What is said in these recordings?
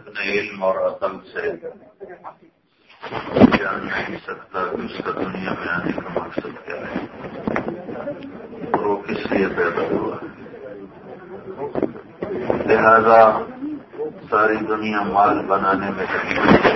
اپنے علم اور عقل سے جان نہیں سکتا کہ اس کا دنیا میں آنے کا مقصد کیا ہے اور وہ کس لیے پیدا ہوا ہے. لہذا ساری دنیا مال بنانے میں لگی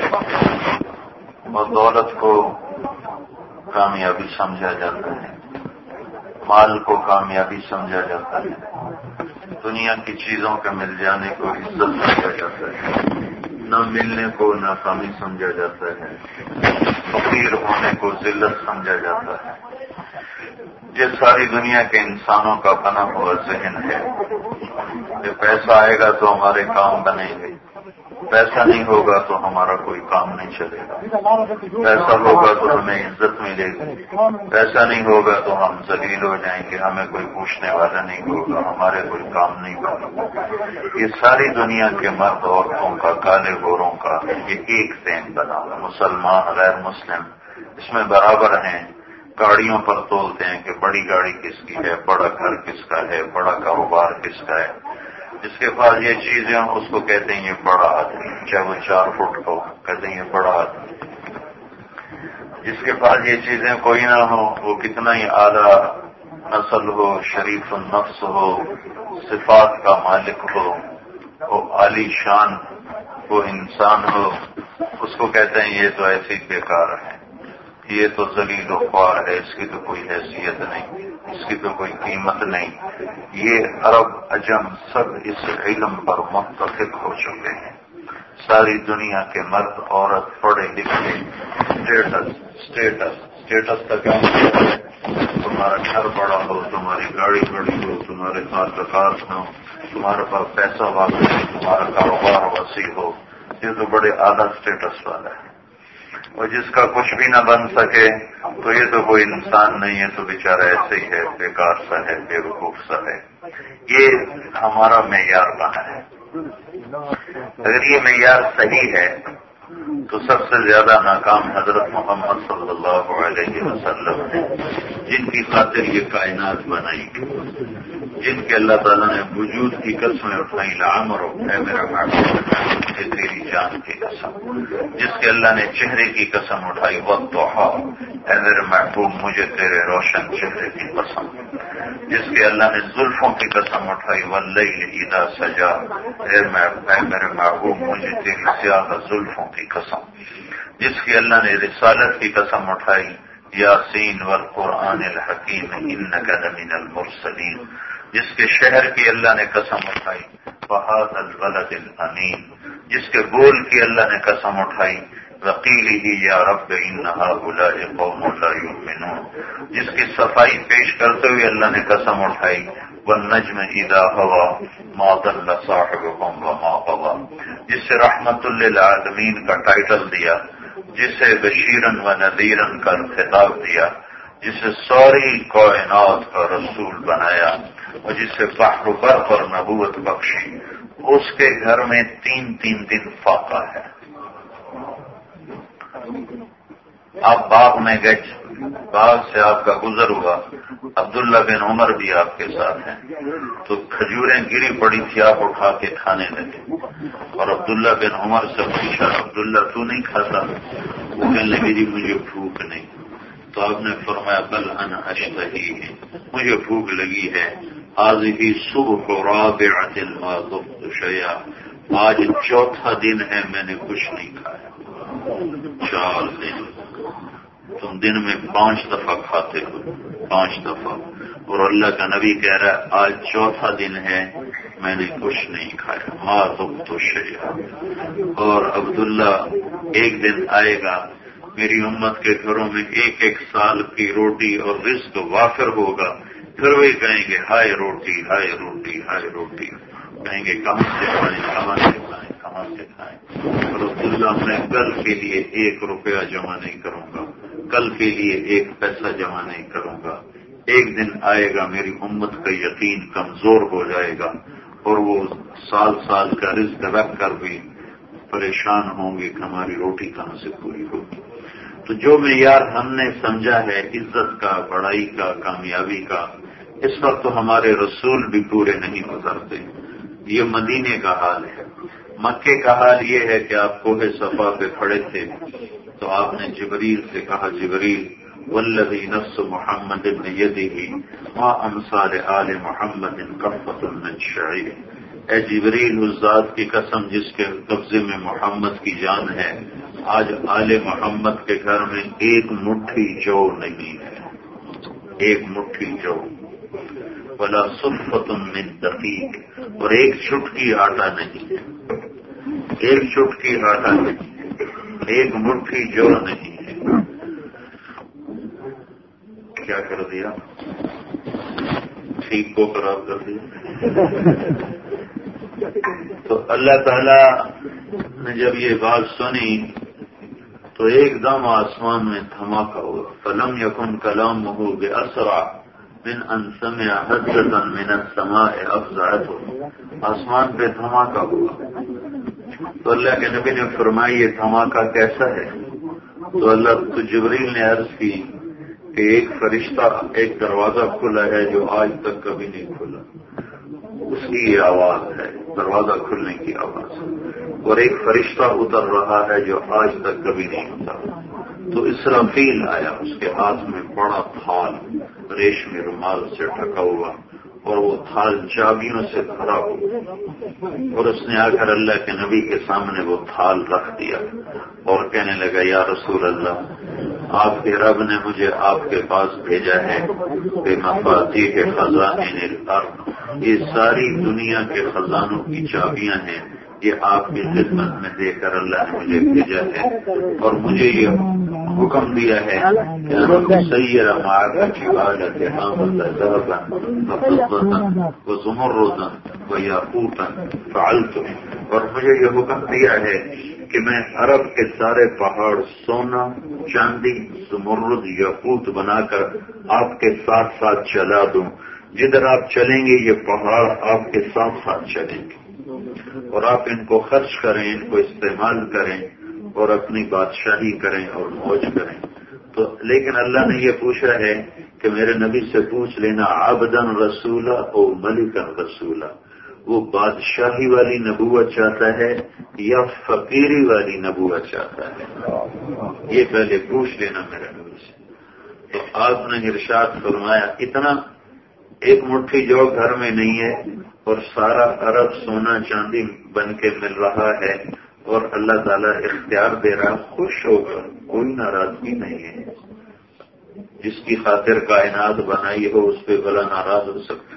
اور دولت کو کامیابی سمجھا جاتا ہے، مال کو کامیابی سمجھا جاتا ہے، دنیا کی چیزوں کے مل جانے کو عزت سمجھا جاتا ہے، نہ ملنے کو ناکامی سمجھا جاتا ہے، فقیر ہونے کو ذلت سمجھا جاتا ہے. یہ ساری دنیا کے انسانوں کا بنا ہوا ذہن ہے کہ پیسہ آئے گا تو ہمارے کام بنیں گے، پیسہ نہیں ہوگا تو ہمارا کوئی کام نہیں چلے گا، پیسہ ہوگا تو ہمیں عزت ملے گی، پیسہ نہیں ہوگا تو ہم ذلیل ہو جائیں گے، ہمیں کوئی پوچھنے والا نہیں ہوگا، ہمارے کوئی کام نہیں ہوگا. یہ ساری دنیا کے مرد عورتوں کا، کالے گوروں کا یہ ایک ذہن بنا ہوا. مسلمان غیر مسلم اس میں برابر ہیں. گاڑیوں پر تولتے ہیں کہ بڑی گاڑی کس کی ہے، بڑا گھر کس کا ہے، بڑا کاروبار کس کا ہے. جس کے پاس یہ چیزیں اس کو کہتے ہیں یہ بڑا آدمی، چاہے وہ 4 فٹ کا ہو، کہتے ہیں یہ بڑا آدمی. جس کے پاس یہ چیزیں کوئی نہ ہو، وہ کتنا ہی اعلیٰ نسل ہو، شریف النفس ہو، صفات کا مالک ہو، وہ عالی شان وہ انسان ہو، اس کو کہتے ہیں یہ تو ایسے ہی بیکار ہے، یہ تو ذلیل و خوار ہے، اس کی تو کوئی حیثیت نہیں، اس کی تو کوئی قیمت نہیں. یہ عرب عجم سب اس علم پر متفق ہو چکے ہیں. ساری دنیا کے مرد عورت پڑھے لکھے اسٹیٹس کا کیا مطلب ہے؟ تمہارا گھر بڑا ہو، تمہاری گاڑی بڑی ہو، تمہارے پاس کار ہو، تمہارے پاس پیسہ واقع ہو، تمہارا کاروبار وسیع ہو، یہ تو بڑے اعلیٰ اسٹیٹس والا ہے. اور جس کا کچھ بھی نہ بن سکے تو یہ تو کوئی انسان نہیں ہے، تو بیچارہ ایسے ہی ہے، بیکار سا ہے، بے وقوف سا ہے. یہ ہمارا معیار بنا ہے. اگر یہ معیار صحیح ہے تو سب سے زیادہ ناکام حضرت محمد صلی اللہ علیہ وسلم ہیں، جن کی خاطر یہ کائنات بنائی گئی، جن کے اللہ تعالیٰ نے وجود کی قسمیں اٹھائی. لعمرو اے میرا محبوب مجھے تیری جان کی قسم. جس کے اللہ نے چہرے کی قسم اٹھائی، والضحیٰ اے میرے محبوب مجھے تیرے روشن چہرے کی قسم. جس کے اللہ نے زلفوں کی قسم اٹھائی، واللیل اذا سجا اے میرے محبوب مجھے تیری سیاہ زلفوں کی قسم. جس کی اللہ نے رسالت کی قسم اٹھائی، یاسین والقرآن الحکیم انک لمن المرسلین. جس کے شہر کی اللہ نے قسم اٹھائی، وہذا البلد الامین. جس کے بول کی اللہ نے قسم اٹھائی، وقیلہ یا رب ان ہؤلاء قوم لا یؤمنون. جس کی صفائی پیش کرتے ہوئے اللہ نے قسم اٹھائی، والنجم اذا هوى ما ضل صاحبكم وما غوى. جس سے رحمت للعالمین کا ٹائٹل دیا، جسے بشیرن و نذیرن کا خطاب دیا، جسے ساری کائنات کا رسول بنایا اور جسے بحر بر پر نبوت بخشی، اس کے گھر میں 3 دن فاقہ ہے. آپ باغ میں گئے، باغ سے آپ کا گزر ہوا، عبداللہ بن عمر بھی آپ کے ساتھ ہیں، تو کھجوریں گری پڑی تھی، آپ اٹھا کے کھانے لگے. اور عبداللہ بن عمر سے پوچھا، عبداللہ تو نہیں کھاتا؟ وہ کہنے لگے جی مجھے بھوک نہیں. تو آپ نے فرمایا بل انا اشتہی ہے، مجھے بھوک لگی ہے. هذه صبح رابعۃ ما ذقت شیئا، آج 4تھا دن ہے میں نے کچھ نہیں کھایا. 4 دن. تم دن میں 5 دفعہ کھاتے ہو، 5 دفعہ، اور اللہ کا نبی کہہ رہا ہے آج 4تھا دن ہے میں نے کچھ نہیں کھایا. ما ذقت شیئا. اور عبداللہ ایک دن آئے گا میری امت کے گھروں میں 1 سال کی روٹی اور رزق وافر ہوگا، پھر وہی کہیں گے ہائے روٹی ہائے روٹی ہائے روٹی، کہیں گے کہاں سے کھائیں کہاں سے کھائیں کہاں سے کھائیں. اور عبداللہ میں کل کے لیے 1 روپیہ جمع نہیں کروں گا، کل کے لیے 1 پیسہ جمع نہیں کروں گا. ایک دن آئے گا میری امت کا یقین کمزور ہو جائے گا اور وہ سال کا رزق رکھ کر بھی پریشان ہوں گے کہ ہماری روٹی کہاں سے پوری ہوگی. تو جو معیار ہم نے سمجھا ہے عزت کا، بڑائی کا، کامیابی کا، اس وقت تو ہمارے رسول بھی پورے نہیں گزرتے. یہ مدینے کا حال ہے. مکے کا حال یہ ہے کہ آپ کوہ صفا پہ کھڑے تھے تو آپ نے جبریل سے کہا، جبریل والذی نفس محمد بیدہ ما امثال آل محمد کفۃ من شعیر، اے جبریل اس ذات کی قسم جس کے قبضے میں محمد کی جان ہے، آج آل محمد کے گھر میں ایک مٹھی جو نہیں ہے، ایک مٹھی جو، ولا صفۃ من دقیق، اور ایک چٹکی آٹا نہیں ہے، ایک چٹکی آٹا نہیں، ایک مٹھی جو نہیں ہے۔ کیا کر دیا؟ ٹھیک کو خراب کر دیا۔ تو اللہ تعالی نے جب یہ بات سنی تو ایک دم آسمان میں دھماکہ ہوا، فلم یکن کلامہ بأسرع من ان سمع حدثا من السماء افزعته، آسمان پہ دھماکہ ہوا۔ تو اللہ کے نبی نے فرمایا یہ دھماکہ کیسا ہے؟ تو جبریل نے عرض کی کہ ایک فرشتہ ایک دروازہ کھلا ہے جو آج تک کبھی نہیں کھلا، اس کی یہ آواز ہے، دروازہ کھلنے کی آواز، اور ایک فرشتہ اتر رہا ہے جو آج تک کبھی نہیں اترا۔ تو اسرافیل آیا، اس کے ہاتھ میں بڑا تھال ریشمی رومال سے ڈھکا ہوا، اور وہ تھال چابیوں سے بھرا ہوا، اور اس نے آ کر اللہ کے نبی کے سامنے وہ تھال رکھ دیا اور کہنے لگا، یا رسول اللہ، آپ کے رب نے مجھے آپ کے پاس بھیجا ہے بے مفاتیح خزائن الارض، یہ ساری دنیا کے خزانوں کی چابیاں ہیں، یہ آپ کی خدمت میں دے کر اللہ نے مجھے بھیجا ہے، اور مجھے یہ حکم دیا ہے کہ سیر معك جبال تهامة ذهبا وفضة وزمردا وياقوتا فعلته، اور مجھے یہ حکم دیا ہے کہ میں عرب کے سارے پہاڑ سونا، چاندی، زمرد، یاقوت بنا کر آپ کے ساتھ ساتھ چلا دوں، جدھر آپ چلیں گے یہ پہاڑ آپ کے ساتھ ساتھ چلیں گے، اور آپ ان کو خرچ کریں، ان کو استعمال کریں اور اپنی بادشاہی کریں اور موج کریں۔ تو لیکن اللہ نے یہ پوچھا ہے کہ میرے نبی سے پوچھ لینا، عبدن رسولہ او ملکن رسولہ، وہ بادشاہی والی نبوت چاہتا ہے یا فقیری والی نبوت چاہتا ہے، یہ پہلے پوچھ لینا میرے نبی سے۔ تو آپ نے ارشاد فرمایا، اتنا ایک مٹھی جو گھر میں نہیں ہے اور سارا عرب سونا چاندی بن کے مل رہا ہے، اور اللہ تعالیٰ اختیار دے رہا، خوش ہو کر، کوئی ناراضگی نہیں ہے۔ جس کی خاطر کائنات بنائی ہو اس پہ بھلا ناراض ہو سکتا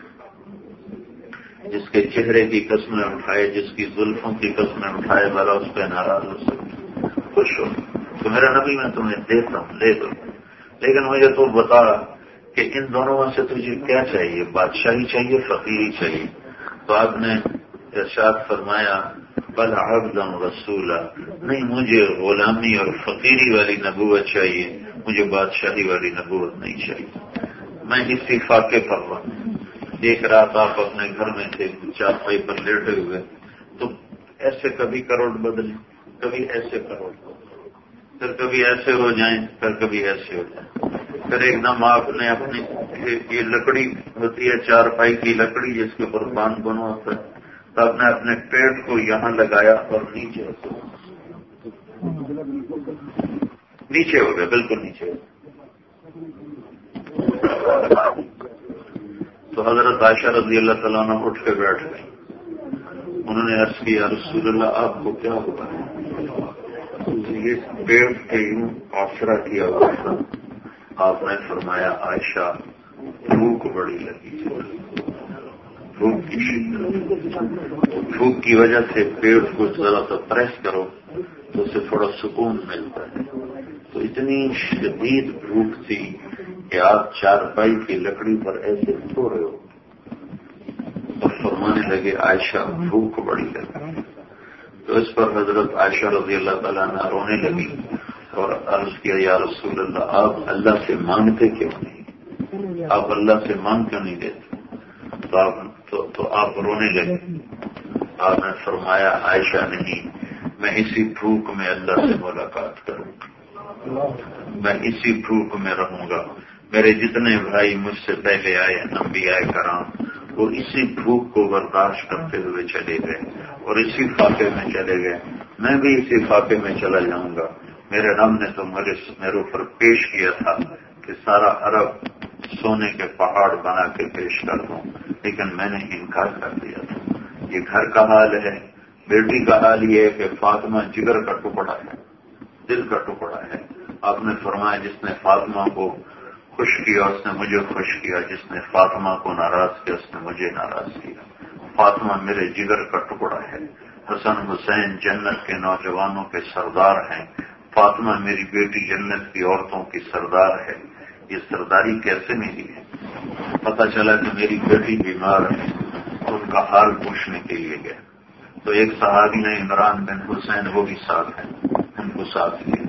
ہے، جس کے چہرے کی قسمیں اٹھائے، جس کی زلفوں کی قسمیں اٹھائے، بھلا اس پہ ناراض ہو سکتا ہے، خوش ہو۔ تو میرا نبی میں تمہیں دیتا ہوں، لے دو، لیکن مجھے تو بتا کہ ان دونوں میں سے تجھے کیا چاہیے، بادشاہی چاہیے، فقیری چاہیے؟ تو آپ نے ارشاد فرمایا، بل عبدا رسولا، نہیں مجھے غلامی اور فقیری والی نبوت چاہیے، مجھے بادشاہی والی نبوت نہیں چاہیے۔ میں اسی فاقے پر ہوں۔ ایک رات آپ اپنے گھر میں تھے، چارپائی پر لیٹے ہوئے، تو ایسے کبھی کروڑ بدلیں، کبھی ایسے کروڑ، پھر کبھی ایسے ہو جائیں، پھر کبھی ایسے ہو جائیں، پھر ایک دم آپ نے اپنی یہ لکڑی ہوتی ہے چارپائی کی لکڑی جس کے اوپر باندھ بنا ہوتا ہے، تو آپ نے اپنے پیٹ کو یہاں لگایا اور نیچے ہو گئے، بالکل نیچے ہو گئے۔ تو حضرت عائشہ رضی اللہ تعالیٰ عنہ اٹھ کے بیٹھ گئی، انہوں نے عرض کیا، رسول اللہ آپ کو کیا ہوا ہے؟ یہ پیٹ کے یوں آسرا کیا ہوا تھا۔ آپ نے فرمایا، عائشہ بھوک بڑی لگی، بھوک کی شدت، بھوک کی وجہ سے پیٹ کو ذرا سا پریس کرو تو اسے تھوڑا سکون ملتا ہے۔ تو اتنی شدید بھوک تھی کہ آپ چارپائی کی لکڑی پر ایسے سو رہے ہو، اور فرمانے لگے، عائشہ بھوک بڑی لگی۔ تو اس پر حضرت عائشہ رضی اللہ تعالیٰ عنہ رونے لگی اور عرض کیا، یا رسول اللہ، آپ اللہ سے مانگتے کیوں نہیں؟ آپ اللہ سے مانگ کیوں نہیں دیتے؟ تو آپ رونے لگے۔ آپ نے فرمایا، عائشہ نہیں، میں اسی بھوک میں اللہ سے ملاقات کروں گا، میں اسی بھوک میں رہوں گا۔ میرے جتنے بھائی مجھ سے پہلے آئے انبیاء کرام، وہ اسی بھوک کو برداشت کرتے ہوئے چلے گئے، اور اسی فاقے میں چلے گئے، میں بھی اسی فاقے میں چلا جاؤں گا۔ میرے رب نے تو میرے اوپر پیش کیا تھا کہ سارا عرب سونے کے پہاڑ بنا کے پیش کر دوں، لیکن میں نے انکار کر دیا تھا۔ یہ گھر کا حال ہے، بیٹی کا حال یہ ہے کہ فاطمہ جگر کا ٹکڑا ہے، دل کا ٹکڑا ہے۔ آپ نے فرمایا جس نے فاطمہ کو خوش کیا اس نے مجھے خوش کیا، جس نے فاطمہ کو ناراض کیا اس نے مجھے ناراض کیا۔ فاطمہ میرے جگر کا ٹکڑا ہے، حسن حسین جنت کے نوجوانوں کے سردار ہیں، فاطمہ میری بیٹی جنت کی عورتوں کی سردار ہے۔ یہ سرداری کیسے ملی ہے؟ پتہ چلا کہ میری بیٹی بیمار ہے، ان کا حال پوچھنے کے لیے گئے تو ایک صحابی نے عمران بن حسین، وہ بھی ساتھ ہیں، ان کو ساتھ لیا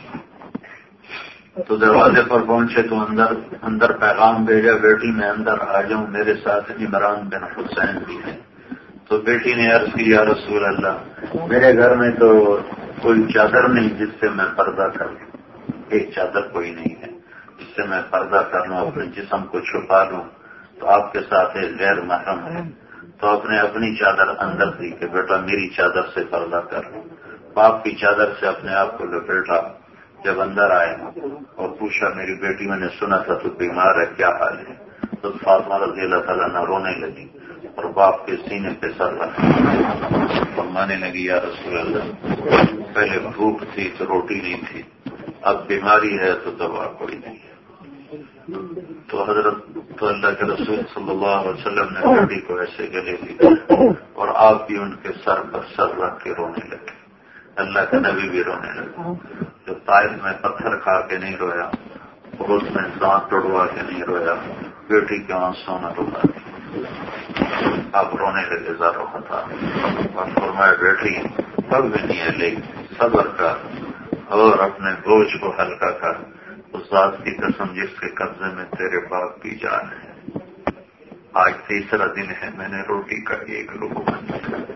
تو دروازے پر پہنچے تو اندر پیغام بھیجا، بیٹی میں اندر آ جاؤں، میرے ساتھ عمران بن حسین بھی ہیں۔ تو بیٹی نے عرض کی یا رسول اللہ، میرے گھر میں تو کوئی چادر نہیں جس سے میں پردہ کر لوں، ایک چادر کوئی نہیں ہے جس سے میں پردہ کر لوں، اپنے جسم کو چھپا لوں، تو آپ کے ساتھ ایک غیر محرم ہے، تو آپ نے اپنی چادر اندر دی کہ بیٹا میری چادر سے پردہ کر لوں۔ باپ کی چادر سے اپنے آپ کو لپیٹا، جب اندر آئے اور پوچھا میری بیٹی میں نے سنا تھا تو بیمار ہے، کیا حال ہے؟ تو فاطمہ رضی اللہ تعالیٰ عنہ رونے لگی اور باپ کے سینے پہ سر رکھا فرمانے لگی یا رسول اللہ، پہلے بھوک تھی تو روٹی نہیں تھی، اب بیماری ہے تو دوا کوئی نہیں ہے۔ تو اللہ کے رسول صلی اللہ علیہ وسلم نے بیٹی کو ایسے گلے لیا اور آپ بھی ان کے سر پر سر رکھ کے رونے لگے، اللہ کا نبی بھی رونے لگا۔ جو طائف میں پتھر کھا کے نہیں رویا اور اس میں دانت توڑوا کے نہیں رویا، بیٹی کے آنسوں نہ رکا، آپ رونے لگے زاروں خطا اور فرمایا بیٹی اب بھی نہیں ہے، لیکن صبر کر اور اپنے بوجھ کو ہلکا کر، اس ذات کی قسم جس کے قبضے میں تیرے باپ کی جان ہے۔ آج تیسرا دن ہے میں نے روٹی کا ایک لقمہ نہیں کھایا۔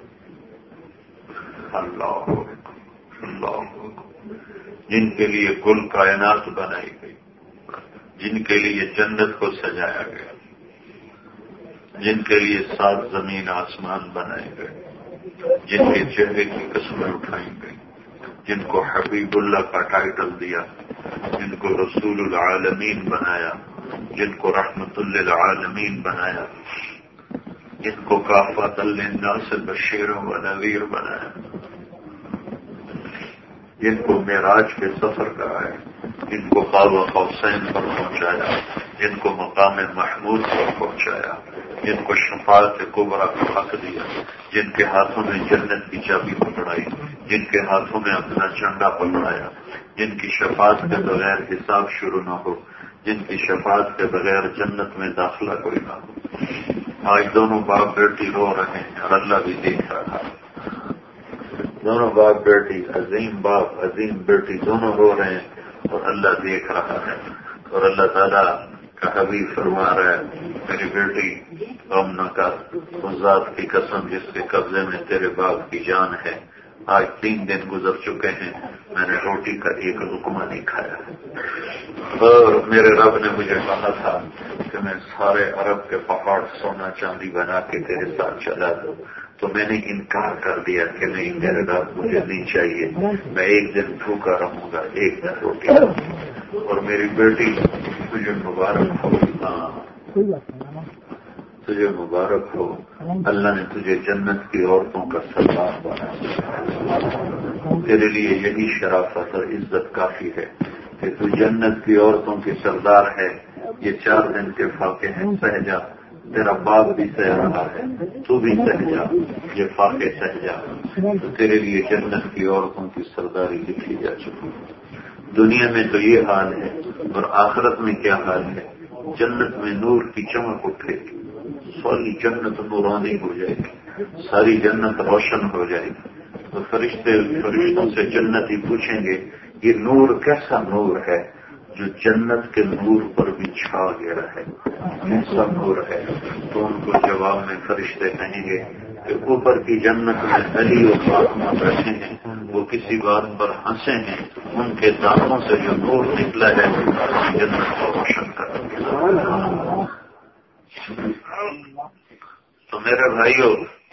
اللہ اللہ، جن کے لیے کل کائنات بنائی گئی، جن کے لیے جنت کو سجایا گیا، جن کے لیے 7 زمین آسمان بنائے گئے، جن کے چہرے کی قسمیں اٹھائی گئی، جن کو حبیب اللہ کا ٹائٹل دیا، جن کو رسول العالمین بنایا، جن کو رحمت للعالمین بنایا، جن کو کافۃ للناس بشیر و نذیر بنایا، جن کو معراج کے سفر کرائے، جن کو قاب قوسین پر پہنچایا، جن کو مقام محمود پر پہنچایا، جن کو شفاعت کبریٰ کا حق دیا، جن کے ہاتھوں میں جنت کی چابی پکڑائی، جن کے ہاتھوں میں اپنا جھنڈا پکڑایا، جن کی شفاعت کے بغیر حساب شروع نہ ہو، جن کی شفاعت کے بغیر جنت میں داخلہ کوئی نہ ہو۔ آج دونوں باپ بیٹی رو رہے ہیں اور اللہ بھی دیکھ رہا ہے، دونوں باپ بیٹی، عظیم باپ عظیم بیٹی دونوں رو رہے ہیں اور اللہ دیکھ رہا ہے، اور اللہ تعالیٰ کا حبیب فرما رہا ہے میری بیٹی غم نہ کر، اس ذات کی قسم جس کے قبضے میں تیرے باپ کی جان ہے، آج 3 دن گزر چکے ہیں میں نے روٹی کا ایک لقمہ نہیں کھایا، اور میرے رب نے مجھے کہا تھا کہ میں سارے عرب کے پہاڑ سونا چاندی بنا کے تیرے ساتھ چلا دوں، تو میں نے انکار کر دیا کہ نہیں میرے رب مجھے نہیں چاہیے، میں ایک دن بھوکا رہوں گا، ایک دن روٹی رہوں گا۔ اور میری بیٹی تجھے مبارک ہو، تجھے مبارک ہو، اللہ نے تجھے جنت کی عورتوں کا سردار بنایا، تیرے لیے یہی شرافت اور عزت کافی ہے کہ تو جنت کی عورتوں کی سردار ہے۔ یہ 4 دن کے فاقے ہیں، سہ جا، تیرا باپ بھی سہ رہا ہے، تو بھی سہ جا، یہ فاقے سہ جا، تو تیرے لیے جنت کی عورتوں کی سرداری لکھی جا چکی ہے۔ دنیا میں تو یہ حال ہے، اور آخرت میں کیا حال ہے؟ جنت میں نور کی چمک اٹھے گی، ساری جنت نورانی ہو جائے گی، ساری جنت روشن ہو جائے گی، تو فرشتوں سے جنتی پوچھیں گے یہ نور کیسا نور ہے جو جنت کے نور پر بھی چھا گیا ہے، ایسا نور ہے؟ تو ان کو جواب میں فرشتے کہیں گے کہ اوپر کی جنت میں علی و فاطمہ بیٹھے ہیں، وہ کسی بات پر ہنسے ہیں، ان کے دانتوں سے جو نور نکلا ہے جنت کو روشن کر دیا۔ تو میرے بھائیوں،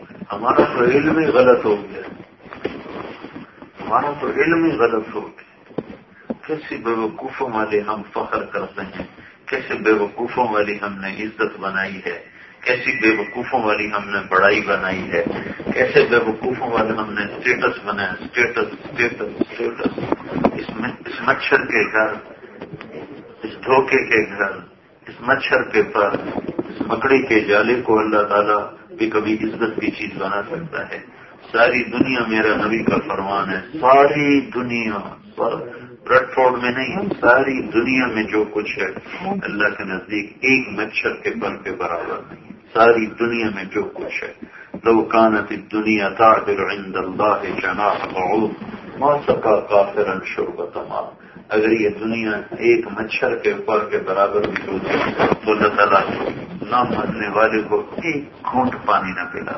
ہمارا تو علم ہی غلط ہو گیا، ہمارا تو علم ہی غلط ہو گیا۔ کیسے بے وقوفوں والے ہم فخر کرتے ہیں، کیسے بے وقوفوں والی ہم نے عزت بنائی ہے، کیسی بے وقوفوں والی ہم نے بڑائی بنائی ہے، کیسے بے وقوفوں والے ہم نے اسٹیٹس بنایا، اسٹیٹس اسٹیٹس اسٹیٹس۔ اس مچھر کے گھر، اس دھوکے کے گھر، اس مچھر کے پر، اس مکڑی کے جالے کو اللہ تعالیٰ بھی کبھی عزت کی چیز بنا سکتا ہے۔ ساری دنیا میرا نبی کا فرمان ہے، ساری دنیا، برڈ فورڈ میں نہیں، ساری دنیا میں جو کچھ ہے اللہ کے نزدیک ایک مچھر کے پر کے برابر نہیں، ساری دنیا میں جو کچھ ہے۔ لو كانت الدنيا تعدل عند الله جناح بعوض ما سقى كافرا شربة ماء۔ اگر یہ دنیا ایک مچھر کے پر کے برابر بھی ہوتی تو اللہ تعالیٰ نہ ماننے والے کو ایک گھونٹ پانی نہ پلا۔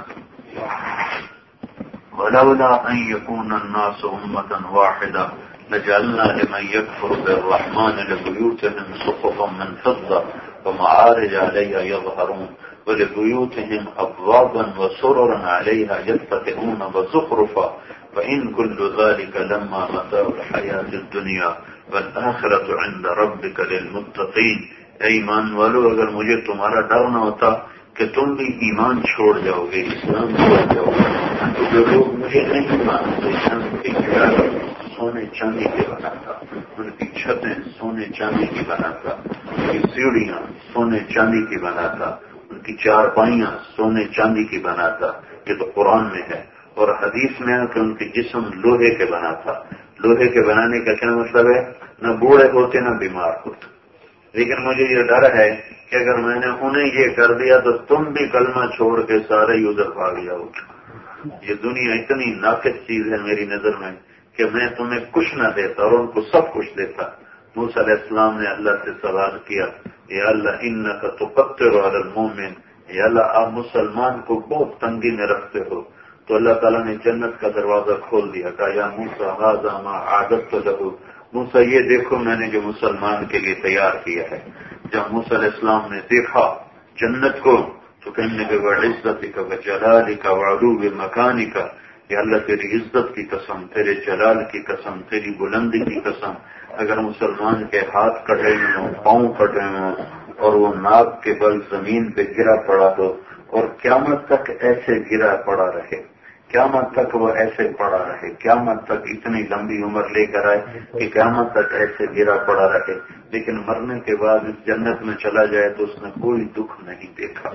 ولولا ان يكون الناس امة واحدة لجعلنا لمن يكفر بالرحمن لبيوتهم سقفا من فضة ومعارج عليها يظهرون ولبيوتهم أبوابا وسررا عليها يتكئون وزخرفا وإن كل ذلك لما متاع الحياة الدنيا والآخرة عند ربك للمتقين۔ اے ایمان والو، اگر مجھے تمہارا ڈر نہ ہوتا کہ تم بھی ایمان چھوڑ جاؤ گے، اسلام چھوڑ جاؤ گے، تو جو لوگ مجھے نہیں مانتے ان کے گھر سونے چاندی کے بناتا، ان کی چھتیں سونے چاندی کی بناتا، ان کی سیڑھیاں سونے چاندی کی بناتا، ان کی چارپائیاں سونے چاندی کی بناتا۔ یہ تو قرآن میں ہے، اور حدیث میں ہے کہ ان کے جسم لوہے کے بناتا۔ لوہے کے بنانے کا کیا مطلب ہے؟ نہ بوڑھے ہوتے نہ بیمار ہوتے۔ لیکن مجھے یہ ڈر ہے کہ اگر میں نے انہیں یہ کر دیا تو تم بھی کلمہ چھوڑ کے سارے ہی ادھر بھاگ جاؤ۔ یہ دنیا اتنی ناقص چیز ہے میری نظر میں کہ میں تمہیں کچھ نہ دیتا اور ان کو سب کچھ دیتا۔ موسیٰ علیہ السلام نے اللہ سے سوال کیا، یا اللہ انک تقطر علی المؤمن، یا اللہ آپ مسلمان کو بہت تنگی میں رکھتے ہو۔ تو اللہ تعالیٰ نے جنت کا دروازہ کھول دیا، کہا یا موسیٰ ھذا ما اعددت لہ، موسیٰ یہ دیکھو میں نے جو مسلمان کے لیے تیار کیا ہے۔ جب موسیٰ علیہ السلام نے دیکھا جنت کو تو کہنے لگے وعزتک وجلالک وعلو مکانک، یا اللہ تیری عزت کی قسم، تیرے جلال کی قسم، تیری بلندی کی قسم، اگر مسلمان کے ہاتھ کٹے ہوئے ہوں، پاؤں کٹے ہوئے ہوں اور وہ ناک کے بل زمین پہ گرا پڑا ہو اور قیامت تک ایسے گرا پڑا رہے، قیامت تک وہ ایسے پڑا رہے، قیامت تک اتنی لمبی عمر لے کر آئے کہ قیامت تک ایسے گرا پڑا رہے، لیکن مرنے کے بعد اس جنت میں چلا جائے تو اس نے کوئی دکھ نہیں دیکھا۔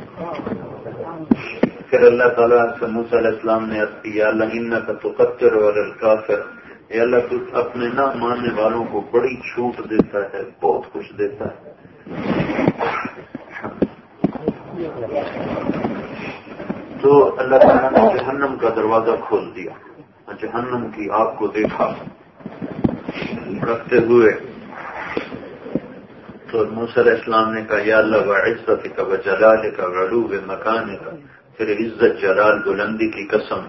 پھر اللہ تعالیٰ سے موسیٰ علیہ السلام نے عرض کی، یا اللہ انک تقطر علی الکافر، یا اللہ تو اپنے نہ ماننے والوں کو بڑی چھوٹ دیتا ہے، بہت کچھ دیتا ہے۔ تو اللہ تعالیٰ نے جہنم کا دروازہ کھول دیا، جہنم کی آگ کو دیکھا بھڑکتے ہوئے، تو موسیٰ علیہ السلام نے کہا یا اللہ وعزتک وجلالک وعلو مکانک، تیرے عزت جلال بلندی کی قسم،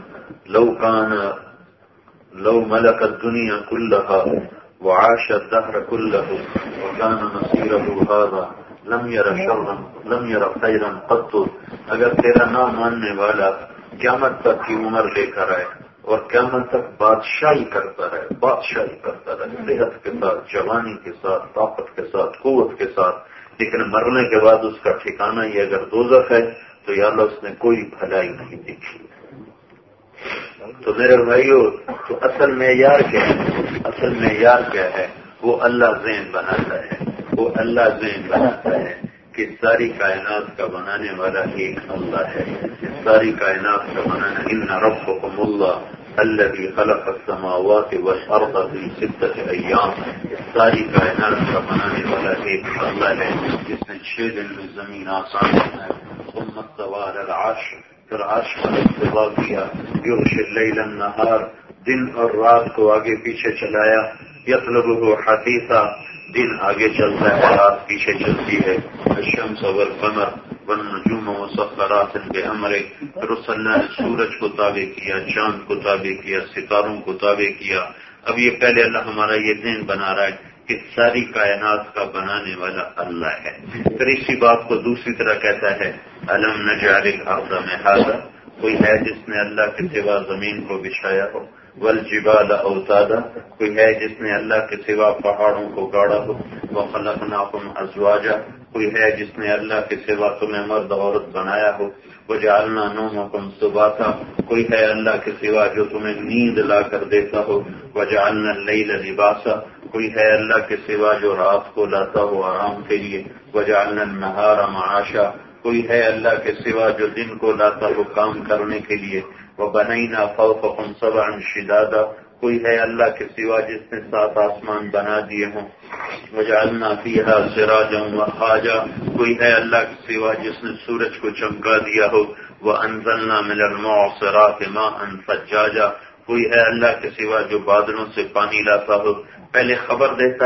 لو ملک الدنیا کلہا وعاش الدہر کلہ وکان مصیرہ ھذا لم یر خیرا قط، اگر تیرا نہ ماننے والا قیامت تک کی عمر لے کر آئے اور قیامت تک بادشاہی کرتا رہے، صحت کے ساتھ، جوانی کے ساتھ، طاقت کے ساتھ، قوت کے ساتھ، لیکن مرنے کے بعد اس کا ٹھکانہ یہ اگر دوزخ ہے تو یا اللہ اس نے کوئی بھلائی نہیں دیکھی۔ تو میرے بھائیو، تو اصل معیار کیا ہے؟ اصل معیار کیا ہے؟ وہ اللہ ذہن بناتا ہے، وہ اللہ ذہن بناتا ہے کہ ساری کائنات کا بنانے والا ایک اللہ ہے، ساری کائنات کا بنانا ان ربکم اللہ الذی خلق السماوات والارض فی ستۃ ایام، ساری کائنات کا بنانے والا ایک اللہ ہے جس نے 6 دن میں زمین آسمان بنایا، ثم استوى علی العرش، پھر عرش پر استوا کیا، یغشی اللیل النہار، دن اور رات کو آگے پیچھے چلایا، یطلبہ حثیثا، دن آگے چلتا ہے رات پیچھے چلتی ہے، الشمس والقمر والنجوم مسخرات بامرہ، پھر اس اللہ نے سورج کو تابع کیا، چاند کو تابع کیا، ستاروں کو تابع کیا۔ اب یہ پہلے اللہ ہمارا یہ ذہن بنا رہا ہے کہ ساری کائنات کا بنانے والا اللہ ہے، پھر اسی بات کو دوسری طرح کہتا ہے الم نجعل الارض مہادا کوئی ہے جس نے اللہ کے سوا زمین کو بچھایا ہو، والجبال اوتادا، کوئی ہے جس نے اللہ کے سوا پہاڑوں کو گاڑا ہو، وخلقناکم ازواجا، کوئی ہے جس نے اللہ کے سوا تمہیں مرد عورت بنایا ہو، وجعلنا نومکم سباتا، کوئی ہے اللہ کے سوا جو تمہیں نیند لا کر دیتا ہو، وجعلنا اللیل لباسا، کوئی ہے اللہ کے سوا جو رات کو لاتا ہو آرام کے لیے، وجعلنا النہار معاشا، کوئی ہے اللہ کے سوا جو دن کو لاتا ہو کام کرنے کے لیے، وبنینا فوقکم سبعا شدادا، کوئی ہے اللہ کے سوا جس نے 7 آسمان بنا دیے ہوں، وجعلنا فیہا سراجا وحاجا، کوئی ہے اللہ کے سوا جس نے سورج کو چمکا دیا ہو، وانزلنا من المعصرات ماء ثجاجا، کوئی ہے اللہ کے سوا جو بادلوں سے پانی لاتا ہو، پہلے خبر دیتا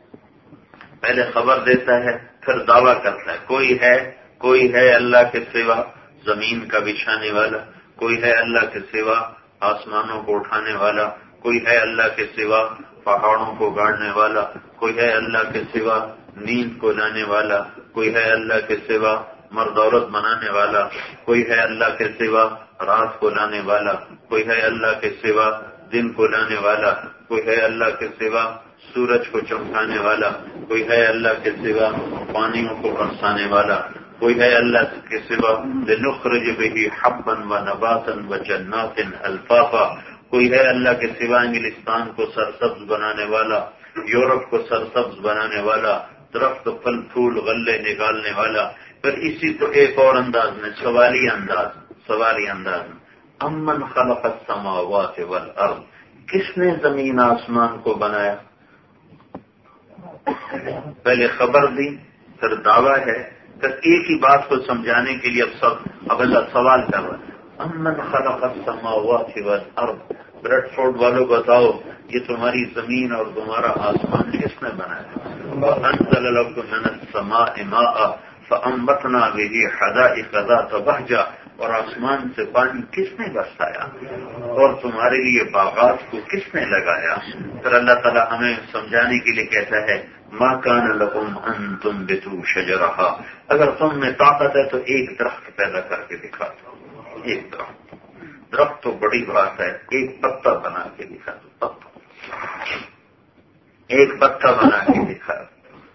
ہے پھر دعویٰ کرتا ہے، کوئی ہے اللہ کے سوا زمین کا بچھانے والا، کوئی ہے اللہ کے سوا آسمانوں کو اٹھانے والا، کوئی ہے اللہ کے سوا پہاڑوں کو گاڑنے والا، کوئی ہے اللہ کے سوا نیند کو لانے والا، کوئی ہے اللہ کے سوا مرد عورت بنانے والا، کوئی ہے اللہ کے سوا رات کو لانے والا، کوئی ہے اللہ کے سوا دن کو لانے والا، کوئی ہے اللہ کے سوا سورج کو چمکانے والا، کوئی ہے اللہ کے سوا پانیوں کو برسانے والا، کوئی ہے اللہ کے سوا لنخرج به حبا ونباتا وجنات الفافا، کوئی ہے اللہ کے سوا انگلستان کو سرسبز بنانے والا، یورپ کو سرسبز بنانے والا، درخت پھل پھول غلے نکالنے والا، پھر اسی کو ایک اور انداز میں سوالی انداز میں امن خلق السماوات والارض، کس نے زمین آسمان کو بنایا؟ پہلے خبر دی پھر دعویٰ ہے، پھر ایک ہی بات کو سمجھانے کے لیے اب اللہ سوال کر رہا ہے، امن خلق السماوات والارض، بریڈ فورڈ والوں بتاؤ یہ تمہاری زمین اور تمہارا آسمان کس نے بنایا؟ وانزل لكم من السماء ماء فانبتنا به حدائق ذات بهجة، اور آسمان سے پانی کس نے برسایا اور تمہارے لیے باغات کو کس نے لگایا؟ پھر اللہ تعالیٰ ہمیں سمجھانے کے لیے کہتا ہے ما كان لكم ان تنبتوا شجرها، اگر تم میں طاقت ہے تو ایک درخت پیدا کر کے دکھا دو، ایک درخت تو بڑی بات ہے، ایک پتا بنا کے دکھا دو، ایک پتا بنا کے دکھا دو،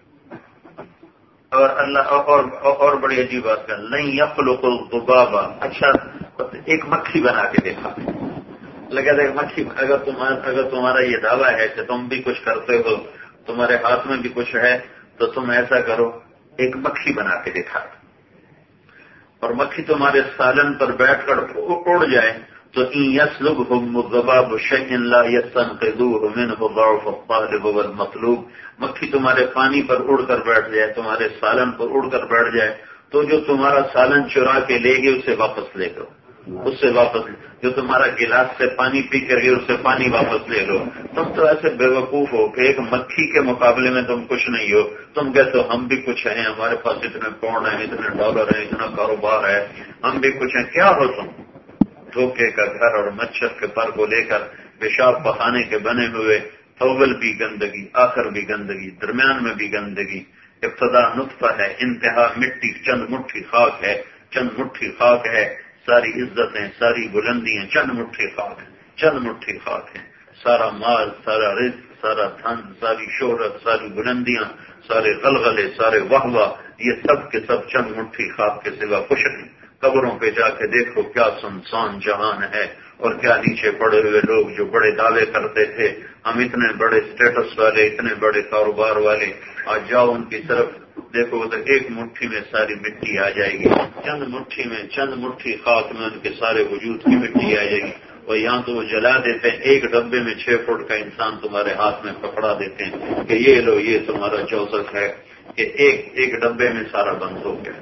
اور اللہ اور بڑی عجیب بات کر نہیں یخلق الذباب، اچھا ایک مکھی بنا کے دیکھا، لگا مکھی، اگر تمہارا یہ دعویٰ ہے کہ تم بھی کچھ کرتے ہو، تمہارے ہاتھ میں بھی کچھ ہے، تو تم ایسا کرو ایک مکھی بنا کے دکھا، اور مکھی تمہارے سالن پر بیٹھ کر اڑ جائے تو ان یسلبهم الذباب شيئا لا يستنقذوه منه ضعف الطالب والمطلوب، مکھی تمہارے پانی پر اڑ کر بیٹھ جائے، تمہارے سالن پر اڑ کر بیٹھ جائے تو جو تمہارا سالن چرا کے لے گی اسے واپس لے لو، جو تمہارا گلاس سے پانی پی کر گئے اسے پانی واپس لے لو۔ تم تو ایسے بے وقوف ہو کہ ایک مکھی کے مقابلے میں تم کچھ نہیں ہو، تم کہتے ہو ہم بھی کچھ ہیں، ہمارے پاس اتنے پاؤنڈ ہیں، اتنے ڈالر ہیں، اتنا کاروبار ہے، ہم بھی کچھ ہیں۔ کیا ہو تم؟ دھوکے کا گھر اور مچھر کے پر کو لے کر پیشاب پخانے کے بنے ہوئے، اول بھی گندگی، آخر بھی گندگی، درمیان میں بھی گندگی، ابتدا نطفہ ہے، انتہا مٹی، چند مٹھی خاک ہے، ساری عزتیں، ساری بلندیاں چند مٹھی خاک ہیں، سارا مال، سارا رزق، سارا دھن، ساری شہرت، ساری بلندیاں، سارے غلغلے، سارے واہ یہ سب کے سب چند مٹھی خاک کے سوا کچھ نہیں۔ قبروں پہ جا کے دیکھو کیا سنسان جہان ہے، اور کیا نیچے پڑے ہوئے لوگ جو بڑے دعوے کرتے تھے ہم اتنے بڑے سٹیٹس والے، اتنے بڑے کاروبار والے، آج جاؤ ان کی طرف دیکھو تو ایک مٹھی میں ساری مٹی آ جائے گی، چند مٹھی خاک میں ان کے سارے وجود کی مٹی آ جائے گی، اور یہاں تو وہ جلا دیتے ہیں، ایک ڈبے میں 6 فٹ کا انسان تمہارے ہاتھ میں پکڑا دیتے ہیں کہ یہ لو یہ تمہارا چوسک ہے، کہ ایک ڈبے میں سارا بند ہو گیا۔